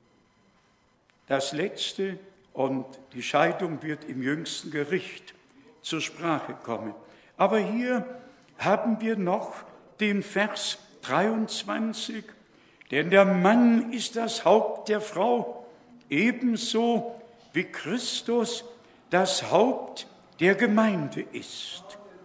Das Letzte, und die Scheidung wird im jüngsten Gericht zur Sprache kommen. Aber hier haben wir noch den Vers 23, denn der Mann ist das Haupt der Frau, ebenso wie Christus das Haupt der Gemeinde ist.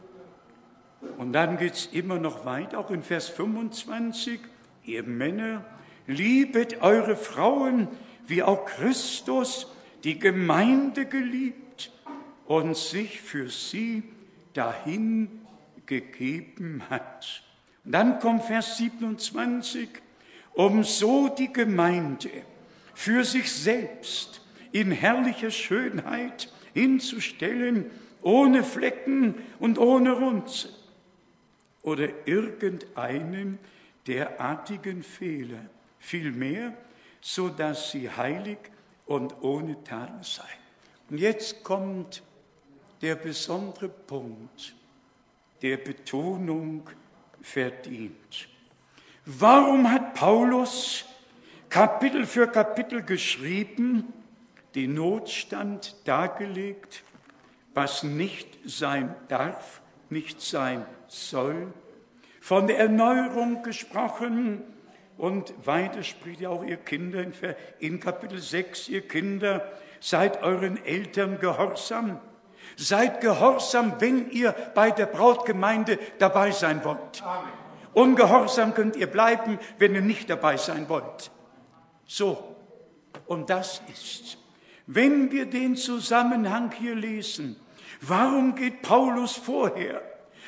Und dann geht es immer noch weiter, auch in Vers 25, ihr Männer, liebet eure Frauen, wie auch Christus die Gemeinde geliebt und sich für sie dahin gegeben hat. Und dann kommt Vers 27, um so die Gemeinde für sich selbst in herrlicher Schönheit hinzustellen, ohne Flecken und ohne Runzel oder irgendeinen derartigen Fehler, vielmehr, so dass sie heilig und ohne Tadel sei. Und jetzt kommt der besondere Punkt, der Betonung verdient. Warum hat Paulus Kapitel für Kapitel geschrieben, den Notstand dargelegt, was nicht sein darf, nicht sein soll, von der Erneuerung gesprochen und weiter spricht ja auch ihr Kinder in Kapitel 6, ihr Kinder, seid euren Eltern gehorsam. Seid gehorsam, wenn ihr bei der Brautgemeinde dabei sein wollt. Amen. Ungehorsam könnt ihr bleiben, wenn ihr nicht dabei sein wollt. So, und das ist, wenn wir den Zusammenhang hier lesen, warum geht Paulus vorher?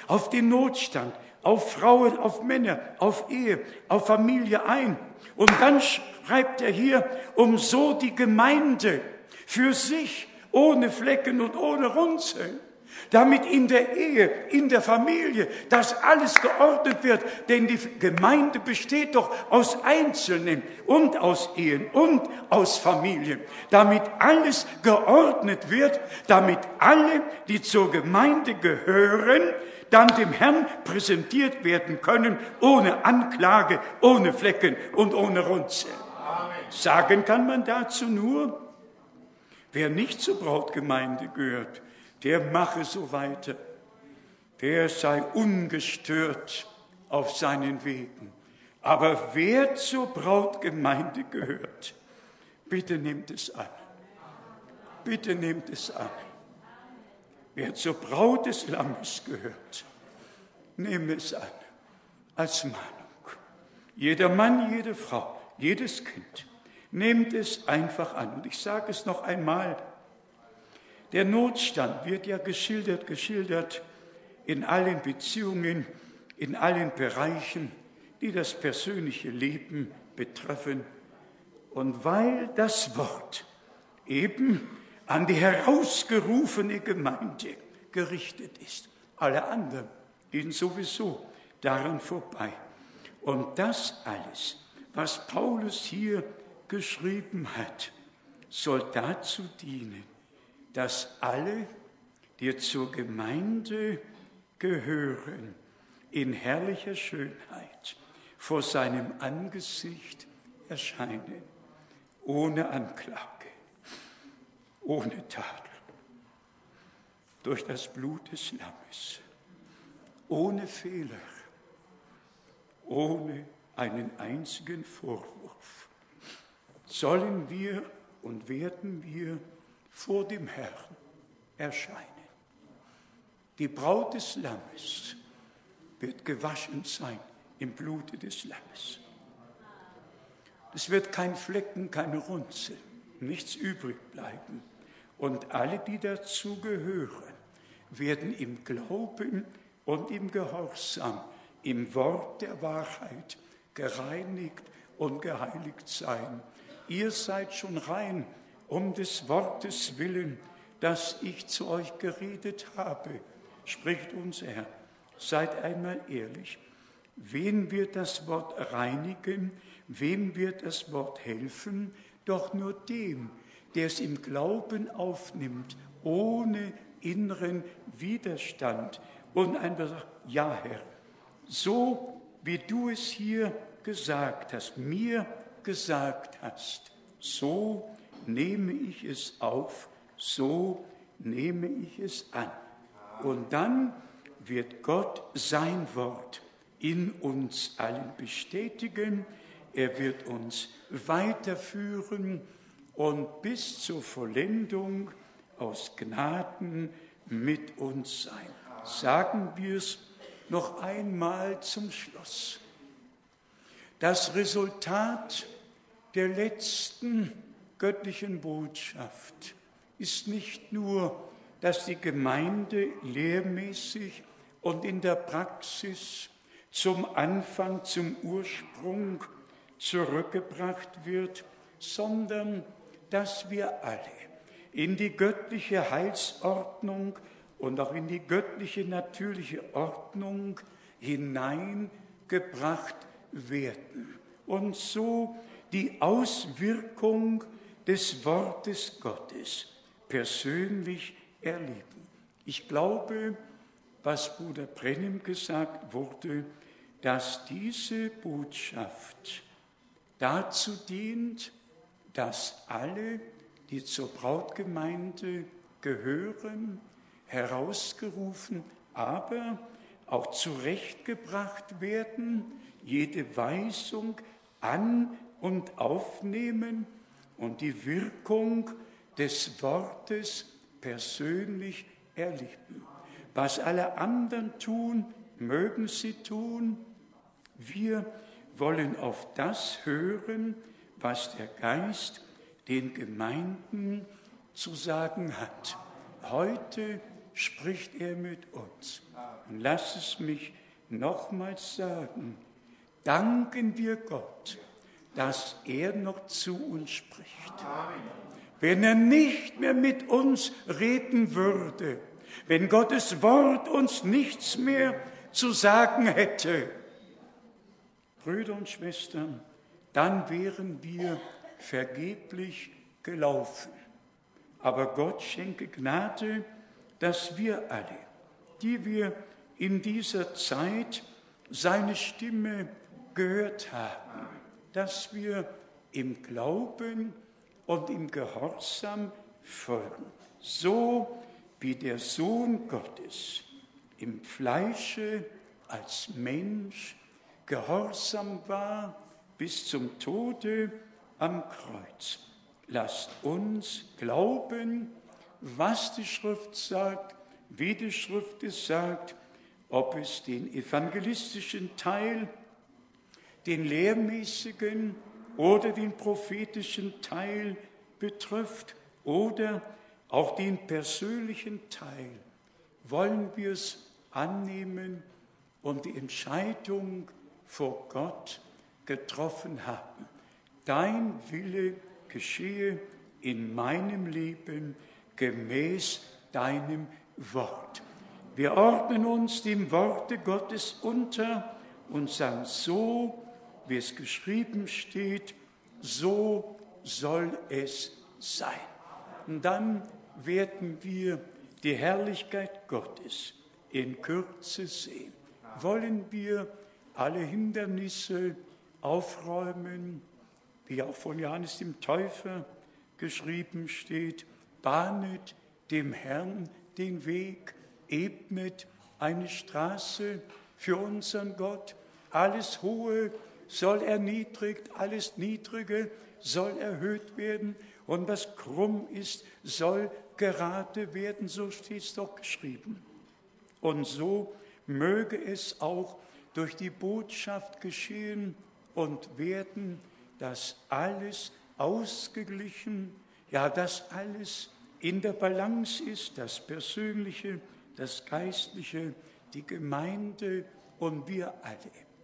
auf den Notstand, auf Frauen, auf Männer, auf Ehe, auf Familie ein. Und dann schreibt er hier, um so die Gemeinde für sich ohne Flecken und ohne Runzeln, damit in der Ehe, in der Familie, das alles geordnet wird. Denn die Gemeinde besteht doch aus Einzelnen und aus Ehen und aus Familien. Damit alles geordnet wird, damit alle, die zur Gemeinde gehören, dann dem Herrn präsentiert werden können, ohne Anklage, ohne Flecken und ohne Runzeln. Sagen kann man dazu nur, wer nicht zur Brautgemeinde gehört, der mache so weiter. Der sei ungestört auf seinen Wegen. Aber wer zur Brautgemeinde gehört, bitte nehmt es an. Bitte nehmt es an. Wer zur Braut des Lammes gehört, nehme es an als Mahnung. Jeder Mann, jede Frau, jedes Kind, nehmt es einfach an. Und ich sage es noch einmal, der Notstand wird ja geschildert in allen Beziehungen, in allen Bereichen, die das persönliche Leben betreffen. Und weil das Wort eben an die herausgerufene Gemeinde gerichtet ist, alle anderen gehen sowieso daran vorbei. Und das alles, was Paulus hier geschrieben hat, soll dazu dienen, dass alle, die zur Gemeinde gehören, in herrlicher Schönheit vor seinem Angesicht erscheinen, ohne Anklage, ohne Tadel, durch das Blut des Lammes, ohne Fehler, ohne einen einzigen Vorwurf, sollen wir und werden wir vor dem Herrn erscheinen. Die Braut des Lammes wird gewaschen sein im Blute des Lammes. Es wird kein Flecken, keine Runzel, nichts übrig bleiben. Und alle, die dazu gehören, werden im Glauben und im Gehorsam, im Wort der Wahrheit gereinigt und geheiligt sein. Ihr seid schon rein um des Wortes willen, das ich zu euch geredet habe, spricht unser Herr. Seid einmal ehrlich. Wen wird das Wort reinigen? Wem wird das Wort helfen? Doch nur dem, der es im Glauben aufnimmt, ohne inneren Widerstand und einfach sagt, ja Herr, so wie du es hier gesagt hast, mir gesagt hast, so nehme ich es auf, so nehme ich es an. Und dann wird Gott sein Wort in uns allen bestätigen. Er wird uns weiterführen und bis zur Vollendung aus Gnaden mit uns sein. Sagen wir es noch einmal zum Schluss. Das Resultat der letzten göttlichen Botschaft ist nicht nur, dass die Gemeinde lehrmäßig und in der Praxis zum Anfang, zum Ursprung zurückgebracht wird, sondern dass wir alle in die göttliche Heilsordnung und auch in die göttliche natürliche Ordnung hineingebracht werden und so die Auswirkung des Wortes Gottes persönlich erleben. Ich glaube, was Bruder Brennim gesagt wurde, dass diese Botschaft dazu dient, dass alle, die zur Brautgemeinde gehören, herausgerufen, aber auch zurechtgebracht werden, jede Weisung an- und aufnehmen und die Wirkung des Wortes persönlich erleben. Was alle anderen tun, mögen sie tun. Wir wollen auf das hören, was der Geist den Gemeinden zu sagen hat. Heute spricht er mit uns. Und lass es mich nochmals sagen, danken wir Gott, dass er noch zu uns spricht. Wenn er nicht mehr mit uns reden würde, wenn Gottes Wort uns nichts mehr zu sagen hätte, Brüder und Schwestern, dann wären wir vergeblich gelaufen. Aber Gott schenke Gnade, dass wir alle, die wir in dieser Zeit seine Stimme gehört haben, dass wir im Glauben und im Gehorsam folgen, so wie der Sohn Gottes im Fleische als Mensch gehorsam war bis zum Tode am Kreuz. Lasst uns glauben, was die Schrift sagt, wie die Schrift es sagt, ob es den evangelistischen Teil, den lehrmäßigen oder den prophetischen Teil betrifft oder auch den persönlichen Teil. Wollen wir es annehmen und die Entscheidung vor Gott getroffen haben? Dein Wille geschehe in meinem Leben gemäß deinem Wort. Wir ordnen uns dem Worte Gottes unter und sagen, so wie es geschrieben steht, so soll es sein. Und dann werden wir die Herrlichkeit Gottes in Kürze sehen. Wollen wir alle Hindernisse aufräumen, wie auch von Johannes dem Täufer geschrieben steht, bahnet dem Herrn den Weg, ebnet eine Straße für unseren Gott. Alles Hohe soll erniedrigt, alles Niedrige soll erhöht werden und was krumm ist, soll gerade werden, so steht es doch geschrieben. Und so möge es auch durch die Botschaft geschehen und werden, dass alles ausgeglichen, ja, dass alles in der Balance ist, das Persönliche, das Geistliche, die Gemeinde und wir alle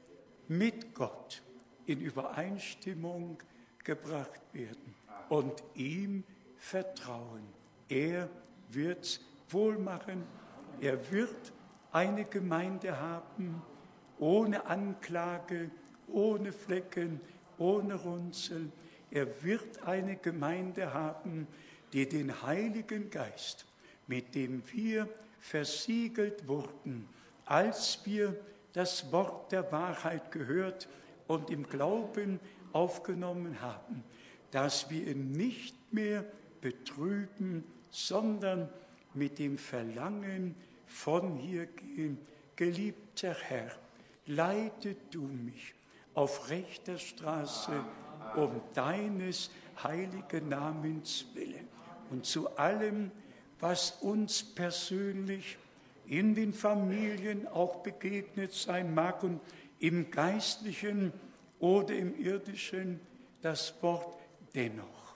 mit Gott in Übereinstimmung gebracht werden und ihm vertrauen. Er wird's wohl machen. Er wird eine Gemeinde haben, ohne Anklage, ohne Flecken, ohne Runzel. Er wird eine Gemeinde haben, die den Heiligen Geist, mit dem wir versiegelt wurden, als wir das Wort der Wahrheit gehört und im Glauben aufgenommen haben, dass wir ihn nicht mehr betrüben, sondern mit dem Verlangen von hier gehen. Geliebter Herr, leite du mich auf rechter Straße um deines heiligen Namens willen und zu allem, was uns persönlich in den Familien auch begegnet sein mag und im Geistlichen oder im Irdischen, das Wort dennoch.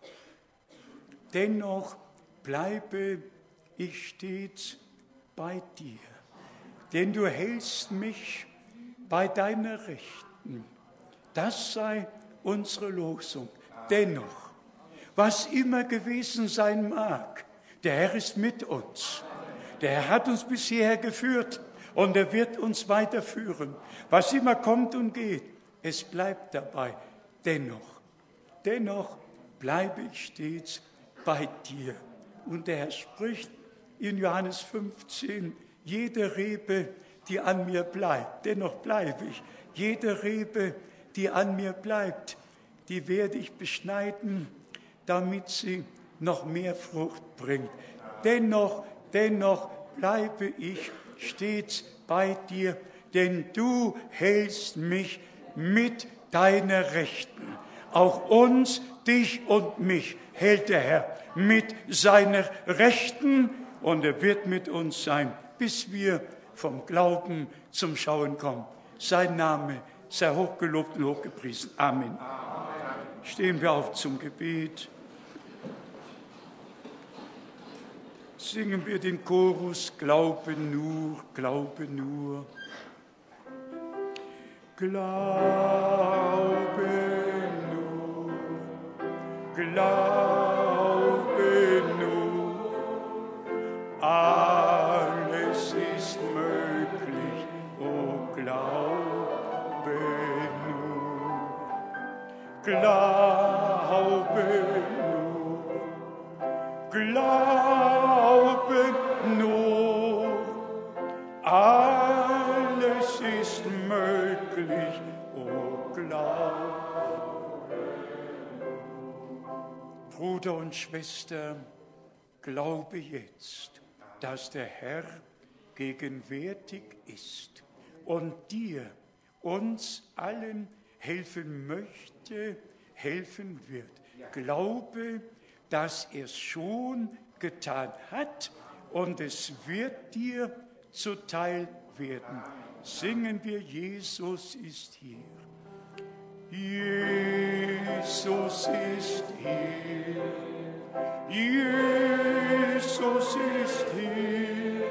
Dennoch bleibe ich stets bei dir, denn du hältst mich bei deiner Rechten. Das sei unsere Losung. Dennoch, was immer gewesen sein mag, der Herr ist mit uns. Der Herr hat uns bis hierher geführt und er wird uns weiterführen. Was immer kommt und geht, es bleibt dabei. Dennoch bleibe ich stets bei dir. Und der Herr spricht in Johannes 15, jede Rebe, die an mir bleibt, dennoch bleibe ich. Jede Rebe, die an mir bleibt, die werde ich beschneiden, damit sie noch mehr Frucht bringt. Dennoch bleibe ich stets bei dir, denn du hältst mich mit deiner Rechten. Auch uns, dich und mich hält der Herr mit seiner Rechten und er wird mit uns sein, bis wir vom Glauben zum Schauen kommen. Sein Name sei hochgelobt und hochgepriesen. Amen. Stehen wir auf zum Gebet. Singen wir den Chorus, glaube nur, glaube nur. Glaube nur, glaube nur, alles ist möglich, oh glaube nur, glaube nur, glaube nur, alles ist möglich, oh glaube. Bruder und Schwester, glaube jetzt, dass der Herr gegenwärtig ist und dir, uns allen helfen möchte, helfen wird. Glaube, dass er es schon getan hat und es wird dir zuteil werden. Singen wir, Jesus ist hier. Jesus ist hier. Jesus ist hier.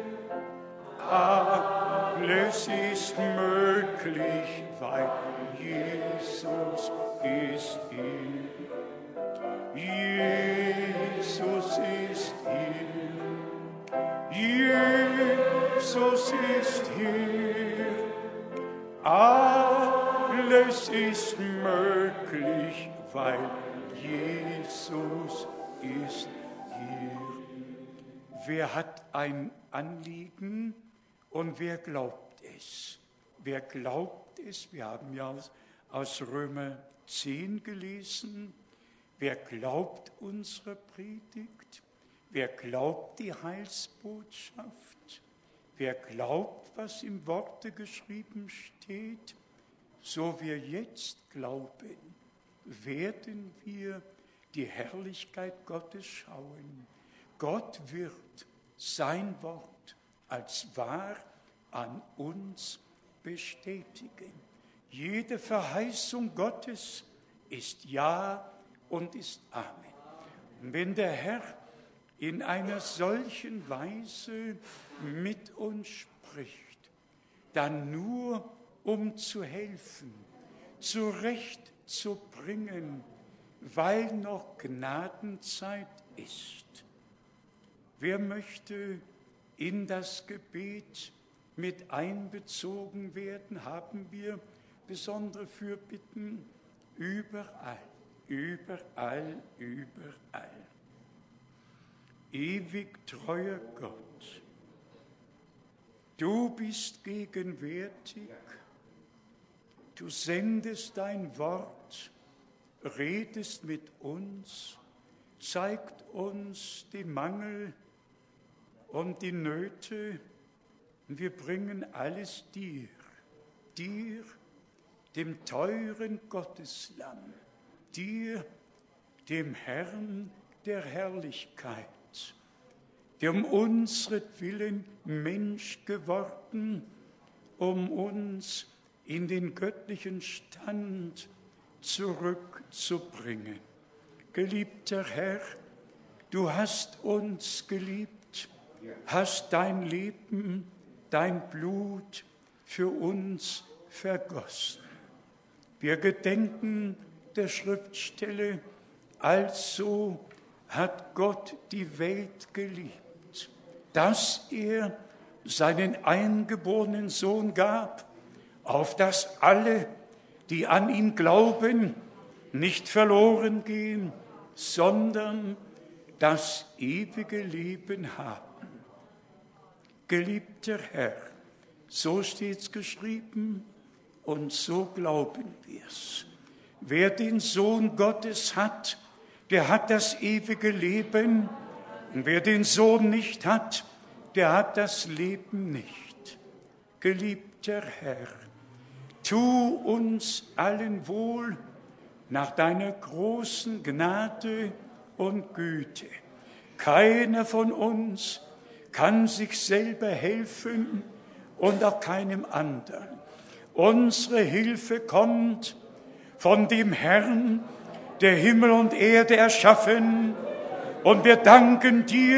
Alles ist möglich, weil Jesus ist hier. Jesus ist hier. Jesus ist hier. Alles ist möglich, weil Jesus ist hier. Wer hat ein Anliegen und wer glaubt es? Wer glaubt es? Wir haben ja aus Römer 10 gelesen. Wer glaubt unsere Predigt? Wer glaubt die Heilsbotschaft? Wer glaubt, was im Worte geschrieben steht? So wir jetzt glauben, werden wir die Herrlichkeit Gottes schauen. Gott wird sein Wort als wahr an uns bestätigen. Jede Verheißung Gottes ist Ja und ist Amen. Und wenn der Herr in einer solchen Weise mit uns spricht, dann nur um zu helfen, zurechtzubringen, weil noch Gnadenzeit ist. Wer möchte in das Gebet mit einbezogen werden, haben wir besondere Fürbitten überall, überall, überall. Ewig treuer Gott, du bist gegenwärtig, du sendest dein Wort, redest mit uns, zeigt uns den Mangel und die Nöte, und wir bringen alles dir, dem teuren Gotteslamm, dir, dem Herrn der Herrlichkeit, der um unsretwillen Mensch geworden, um uns in den göttlichen Stand zurückzubringen. Geliebter Herr, du hast uns geliebt, hast dein Leben, dein Blut für uns vergossen. Wir gedenken der Schriftstelle, also hat Gott die Welt geliebt, dass er seinen eingeborenen Sohn gab, auf dass alle, die an ihn glauben, nicht verloren gehen, sondern das ewige Leben haben. Geliebter Herr, so steht's geschrieben und so glauben wir's. Wer den Sohn Gottes hat, der hat das ewige Leben. Und wer den Sohn nicht hat, der hat das Leben nicht. Geliebter Herr, tu uns allen wohl nach deiner großen Gnade und Güte. Keiner von uns kann sich selber helfen und auch keinem anderen. Unsere Hilfe kommt von dem Herrn, der Himmel und Erde erschaffen. Und wir danken dir,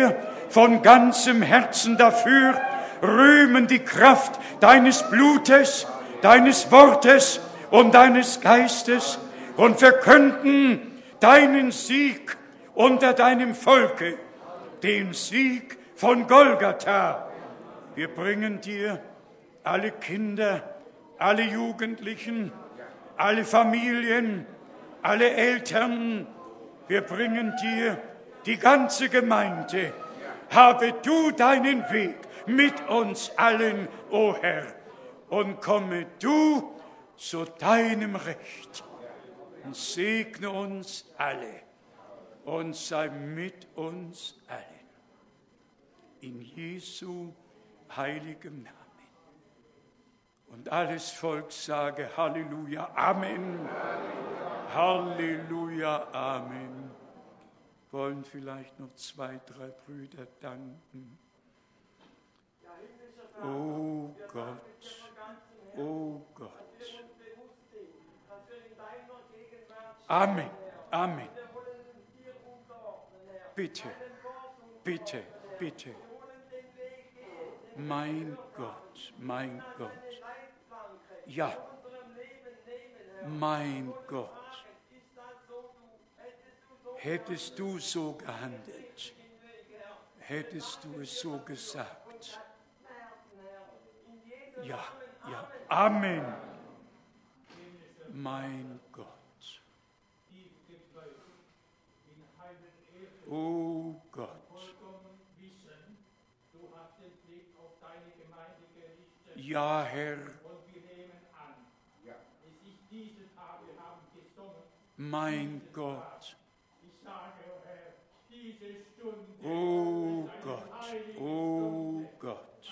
von ganzem Herzen dafür, rühmen die Kraft deines Blutes, deines Wortes und deines Geistes und verkünden deinen Sieg unter deinem Volke, den Sieg von Golgatha. Wir bringen dir alle Kinder, alle Jugendlichen, alle Familien, alle Eltern. Wir bringen dir die ganze Gemeinde. Habe du deinen Weg mit uns allen, o Herr, und komme du zu deinem Recht und segne uns alle und sei mit uns allen. In Jesu heiligem Namen. Und alles Volk sage Halleluja, Amen. Halleluja, Amen. Wollen vielleicht noch 2, 3 Brüder danken. Oh Gott, oh Gott. Amen, Amen. Bitte, bitte, bitte. Mein Gott, mein Gott. Ja, mein Gott. Hättest du so gehandelt, hättest du es so gesagt. Ja, ja, Amen. Mein Gott. Oh Gott. Ja, Herr. Mein Gott. Oh Gott, oh Gott.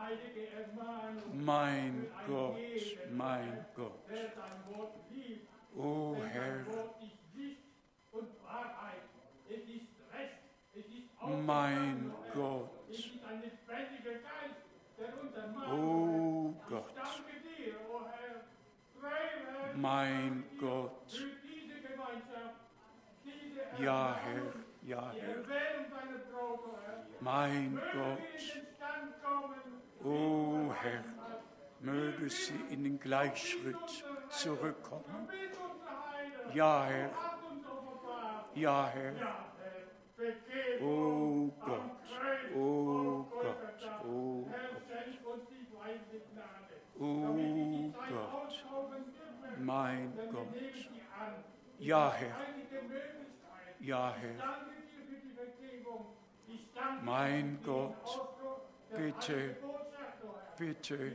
Mein Gott, mein Gott. Oh Herr. Mein Gott. Oh Gott. Mein Gott. Ja, Herr, ja, Herr. Mein Gott. Oh Herr, möge sie in den Gleichschritt zurückkommen. Ja, Herr. Ja, Herr. Oh Gott, oh Gott, oh Gott. Oh Gott, mein Gott. Ja, Herr. Ja, Herr. Mein Gott, bitte, bitte.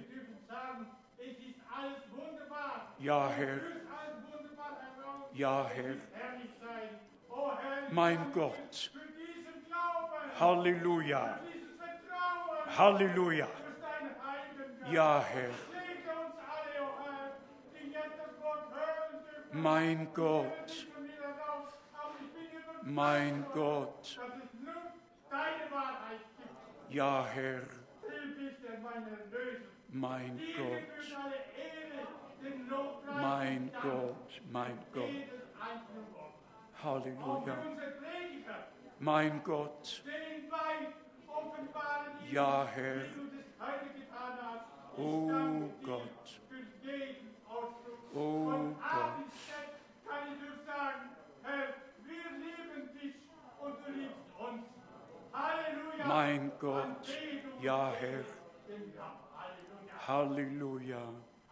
Ja, Herr. Ja, Herr. Mein Gott. Halleluja. Halleluja. Ja, Herr. Mein Gott. Mein Gott. Ja, Herr. Mein Gott. Mein Gott. Mein Gott. Halleluja. Mein Gott. Ja, Herr. Oh Gott. Oh Gott. Mein Gott. Ja, Herr. Halleluja.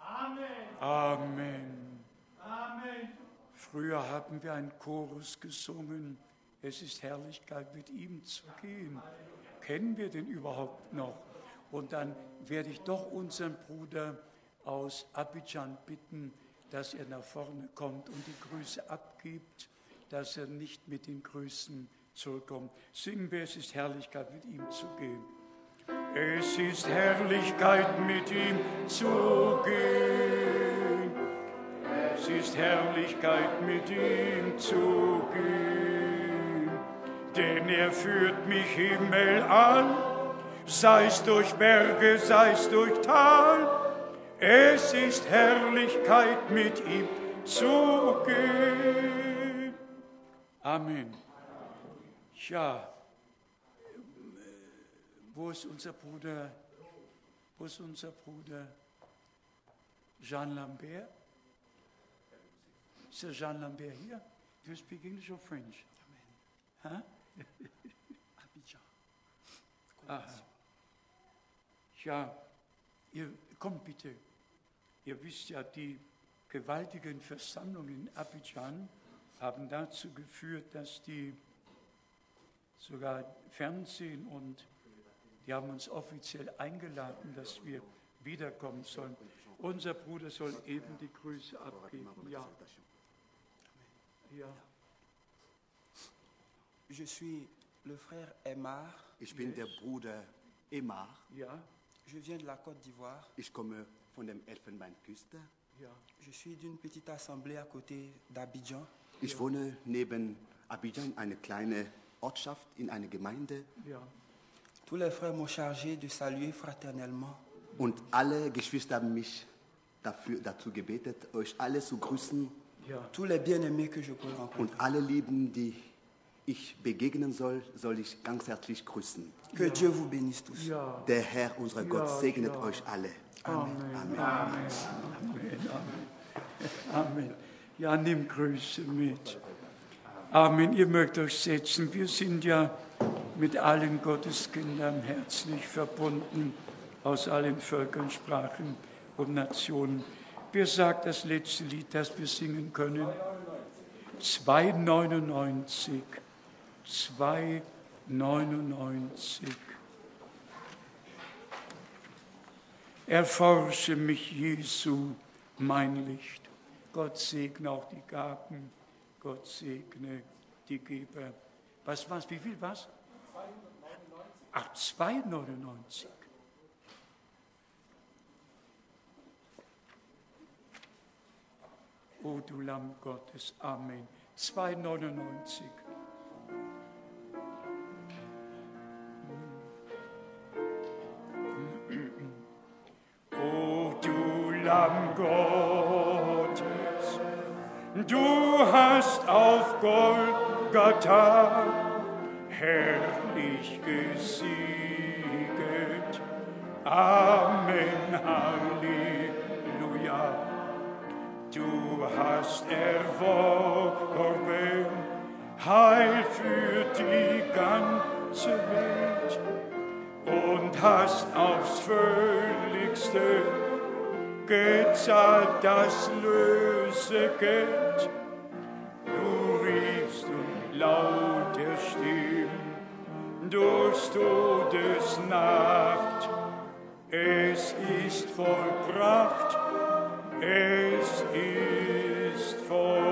Amen. Früher haben wir einen Chorus gesungen. Es ist Herrlichkeit, mit ihm zu gehen. Kennen wir den überhaupt noch? Und dann werde ich doch unseren Bruder aus Abidjan bitten, dass er nach vorne kommt und die Grüße abgibt, dass er nicht mit den Grüßen zurückkommt. Singen wir, es ist Herrlichkeit, mit ihm zu gehen. Es ist Herrlichkeit, mit ihm zu gehen. Es ist Herrlichkeit, mit ihm zu gehen. Denn er führt mich Himmel an, sei es durch Berge, sei es durch Tal. Es ist Herrlichkeit, mit ihm zu gehen. Amen. Ja, Wo ist unser Bruder Jean Lambert? Ist der Jean Lambert hier? Do you speak English or French? Huh? Abidjan. Aha. Ja, kommt bitte. Ihr wisst ja, die gewaltigen Versammlungen in Abidjan haben dazu geführt, dass die sogar Fernsehen und die haben uns offiziell eingeladen, dass wir wiederkommen sollen. Unser Bruder soll eben die Grüße abgeben. Ja. Ja. Je suis le frère Aymar. Ich bin der Bruder Aymar. Ja. Je viens de la Côte d'Ivoire. Ich komme von der Elfenbeinküste. Ja. Je suis d'une petite assemblée à côté d'Abidjan. Ich wohne neben Abidjan, eine kleine Ortschaft in einer Gemeinde. Ja. Tous les frères m'ont chargé de saluer fraternellement. Und alle Geschwister haben mich dazu gebetet, euch alle zu grüßen. Ja. Tous les bien-aimés que je peux rencontrer. Und alle Lieben, die ich begegnen soll ich ganz herzlich grüßen. Que Dieu vous bénisse tous. Ja. Der Herr, unser Gott, segnet ja. euch alle. Amen. Amen. Amen. Amen. Amen. Ja, nimm Grüße mit. Amen. Ihr mögt euch setzen. Wir sind ja mit allen Gotteskindern herzlich verbunden, aus allen Völkern, Sprachen und Nationen. Wer sagt das letzte Lied, das wir singen können? 299. 299. Erforsche mich, Jesu, mein Licht. Gott segne auch die Gaben. Gott segne die Geber. Wie viel was? 299. Ach, 299. O du Lamm Gottes, Amen. 299. O du Lamm Gottes, du hast auf Golgatha herrlich gesieget. Amen, Halleluja. Du hast erworben Heil für die ganze Welt und hast aufs Völligste gezahlt das Lösegeld. Du riefst und lauter Stimm durchs Todesnacht. Es ist vollbracht. Es ist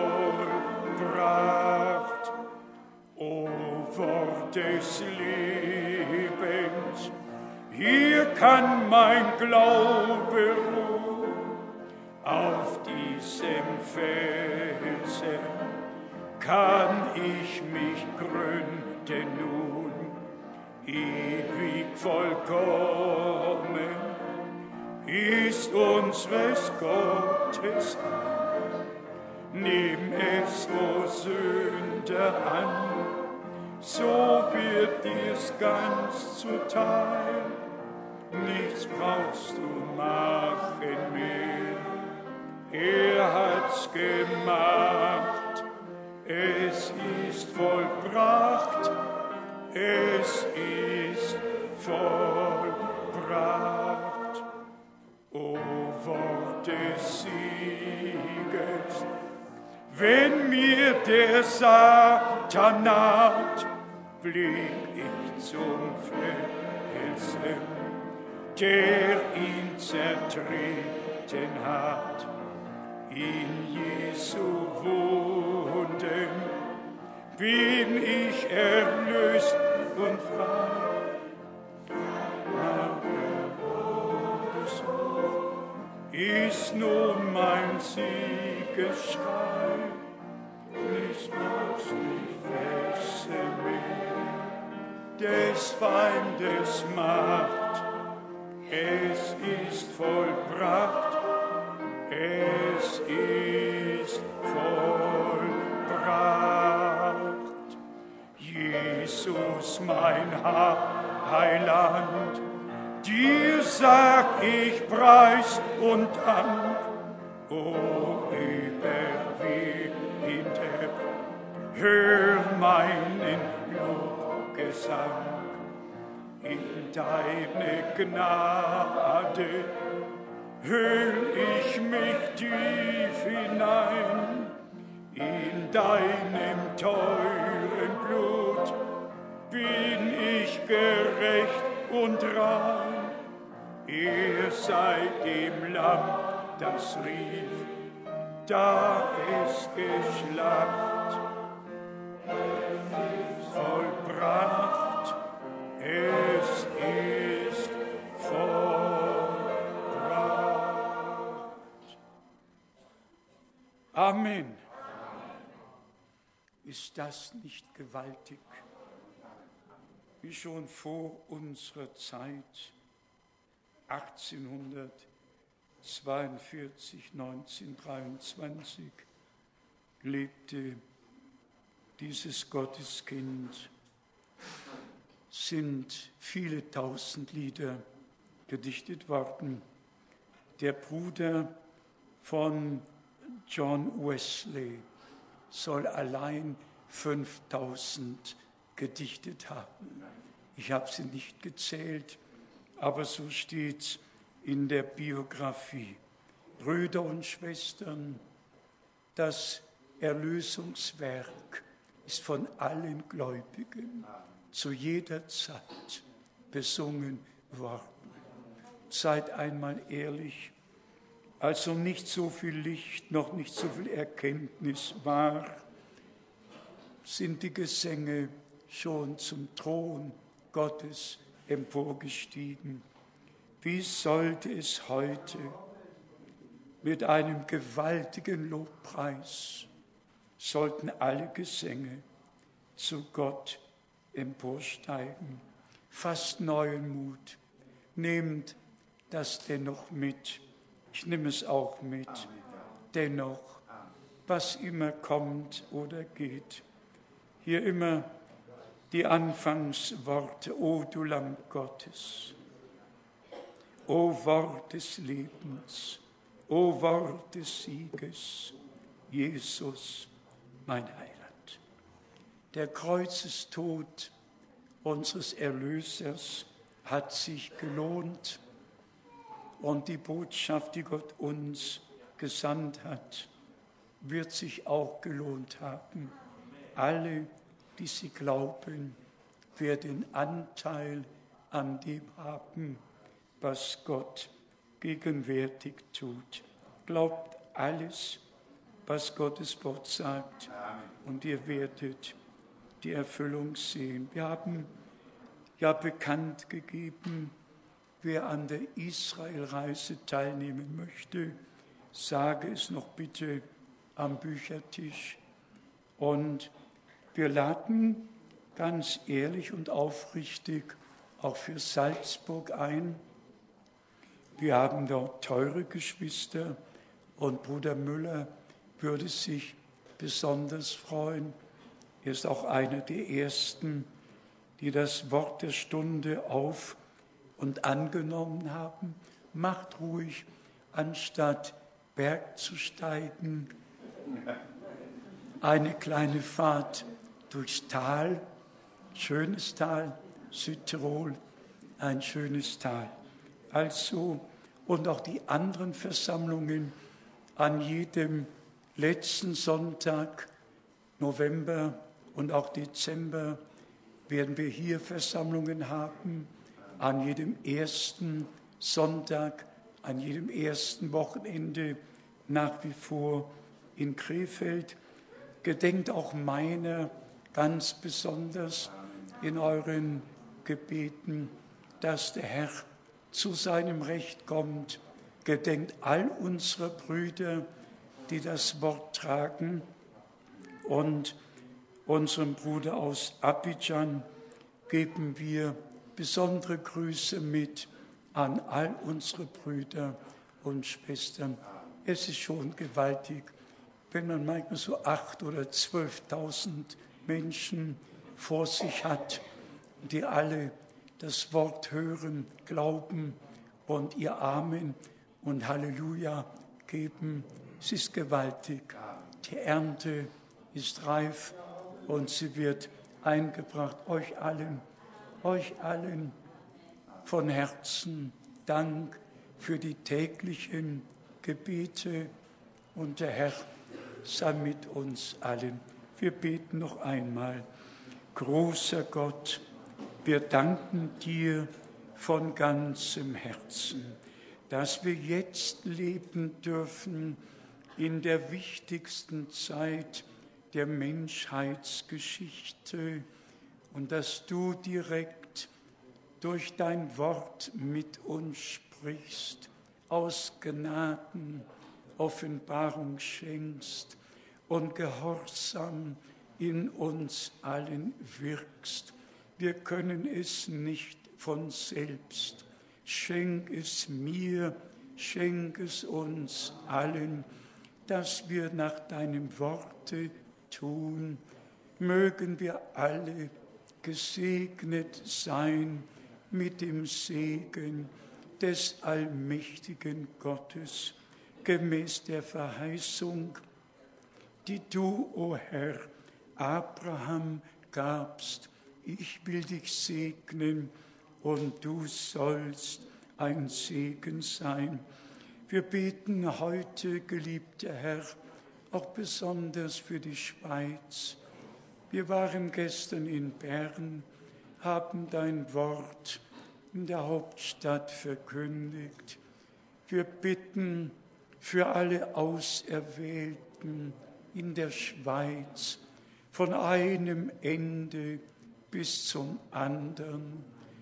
vollbracht, o Wort des Lebens, hier kann mein Glaube ruhen, auf diesem Felsen kann ich mich gründen nun, ewig vollkommen. Ist unseres Gottes Hand. Nimm es, o Sünder, an, so wird dir's ganz zuteil. Nichts brauchst du machen mehr, hat's gemacht. Es ist vollbracht, es ist vollbracht. O Wort des Sieges, wenn mir der Satan naht, blick ich zum Felsen, der ihn zertreten hat. In Jesu Wunden bin ich erlöst und frei. Ist nun mein Siegesschrei, nicht brauchst mich wechseln mehr, des Feindes Macht. Es ist vollbracht, es ist vollbracht. Jesus, mein Heiland, dir sag ich Preis und Dank, o überwiegender, hör meinen Lobgesang. In deine Gnade hüll ich mich tief hinein, in deinem teuren Blut bin ich gerecht und rein. Ihr seid dem Lamm, das rief, da es geschlacht, vollbracht, es ist vollbracht. Amen. Ist das nicht gewaltig? Wie schon vor unserer Zeit, 1842, 1923, lebte dieses Gotteskind, sind viele tausend Lieder gedichtet worden. Der Bruder von John Wesley soll allein 5000 gedichtet haben. Ich habe sie nicht gezählt, aber so steht in der Biografie. Brüder und Schwestern, das Erlösungswerk ist von allen Gläubigen zu jeder Zeit besungen worden. Seid einmal ehrlich, als noch nicht so viel Licht, noch nicht so viel Erkenntnis war, sind die Gesänge schon zum Thron Gottes emporgestiegen. Wie sollte es heute mit einem gewaltigen Lobpreis, sollten alle Gesänge zu Gott emporsteigen. Fasst neuen Mut, nehmt das dennoch mit. Ich nehme es auch mit. Dennoch, was immer kommt oder geht, hier immer die Anfangsworte, O du Lamm Gottes, O Wort des Lebens, O Wort des Sieges, Jesus, mein Heiland. Der Kreuzestod unseres Erlösers hat sich gelohnt und die Botschaft, die Gott uns gesandt hat, wird sich auch gelohnt haben. Alle, die sie glauben, werden Anteil an dem haben, was Gott gegenwärtig tut. Glaubt alles, was Gottes Wort sagt, und ihr werdet die Erfüllung sehen. Wir haben ja bekannt gegeben, wer an der Israelreise teilnehmen möchte, sage es noch bitte am Büchertisch. Und wir laden ganz ehrlich und aufrichtig auch für Salzburg ein. Wir haben dort teure Geschwister und Bruder Müller würde sich besonders freuen. Er ist auch einer der Ersten, die das Wort der Stunde auf und angenommen haben. Macht ruhig, anstatt Berg zu steigen, eine kleine Fahrt durchs Tal, schönes Tal, Südtirol, ein schönes Tal. Also, und auch die anderen Versammlungen an jedem letzten Sonntag, November und auch Dezember, werden wir hier Versammlungen haben, an jedem ersten Sonntag, an jedem ersten Wochenende, nach wie vor in Krefeld. Gedenkt auch meiner ganz besonders in euren Gebeten, dass der Herr zu seinem Recht kommt. Gedenkt all unserer Brüder, die das Wort tragen, und unserem Bruder aus Abidjan geben wir besondere Grüße mit an all unsere Brüder und Schwestern. Es ist schon gewaltig, wenn man manchmal so 8.000 oder 12.000 Menschen vor sich hat, die alle das Wort hören, glauben und ihr Amen und Halleluja geben. Es ist gewaltig. Die Ernte ist reif und sie wird eingebracht. Euch allen von Herzen Dank für die täglichen Gebete und der Herr sei mit uns allen. Wir beten noch einmal. Großer Gott, wir danken dir von ganzem Herzen, dass wir jetzt leben dürfen in der wichtigsten Zeit der Menschheitsgeschichte und dass du direkt durch dein Wort mit uns sprichst, aus Gnaden Offenbarung schenkst und Gehorsam in uns allen wirkst. Wir können es nicht von selbst. Schenk es mir, schenk es uns allen, dass wir nach deinem Worte tun. Mögen wir alle gesegnet sein mit dem Segen des allmächtigen Gottes, gemäß der Verheißung, die du, o Herr, Abraham gabst. Ich will dich segnen und du sollst ein Segen sein. Wir beten heute, geliebter Herr, auch besonders für die Schweiz. Wir waren gestern in Bern, haben dein Wort in der Hauptstadt verkündigt. Wir bitten für alle Auserwählten in der Schweiz, von einem Ende bis zum anderen.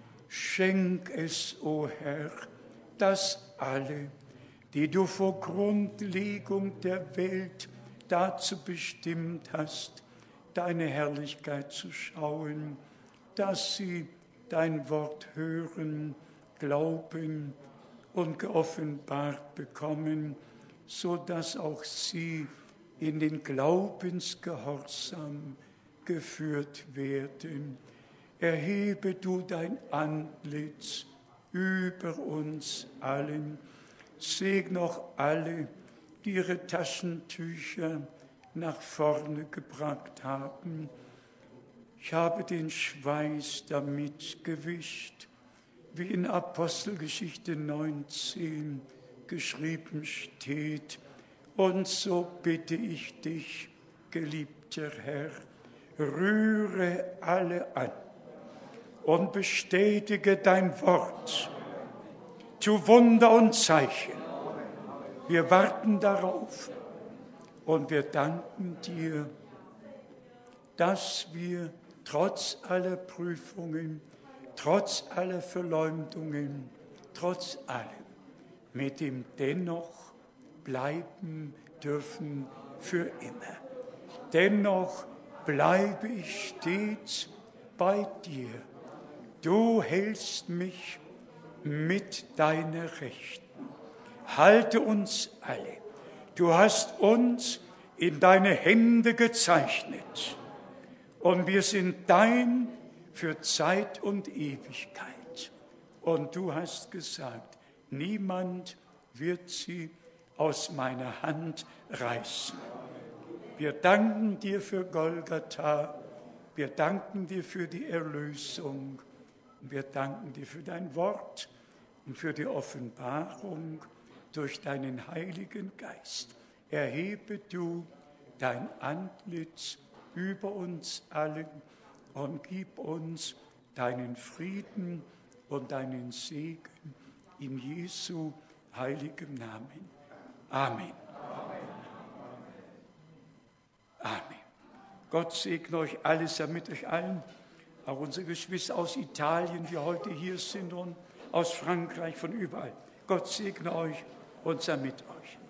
Schenk es, o Herr, dass alle, die du vor Grundlegung der Welt dazu bestimmt hast, deine Herrlichkeit zu schauen, dass sie dein Wort hören, glauben und geoffenbart bekommen, so dass auch sie in den Glaubensgehorsam geführt werden. Erhebe du dein Antlitz über uns allen. Segne auch alle, die ihre Taschentücher nach vorne gebracht haben. Ich habe den Schweiß damit gewischt, wie in Apostelgeschichte 19 geschrieben steht. Und so bitte ich dich, geliebter Herr, rühre alle an und bestätige dein Wort. Tu Wunder und Zeichen. Wir warten darauf und wir danken dir, dass wir trotz aller Prüfungen, trotz aller Verleumdungen, trotz allem mit ihm dennoch bleiben dürfen für immer. Dennoch bleibe ich stets bei dir. Du hältst mich mit deiner Rechten. Halte uns alle. Du hast uns in deine Hände gezeichnet. Und wir sind dein für Zeit und Ewigkeit. Und du hast gesagt, niemand wird sie aus meiner Hand reißen. Wir danken dir für Golgatha. Wir danken dir für die Erlösung. Und wir danken dir für dein Wort und für die Offenbarung durch deinen Heiligen Geist. Erhebe du dein Antlitz über uns allen und gib uns deinen Frieden und deinen Segen in Jesu heiligem Namen. Amen. Amen. Gott segne euch alles, sei mit euch allen, auch unsere Geschwister aus Italien, die heute hier sind, und aus Frankreich, von überall. Gott segne euch und sei mit euch.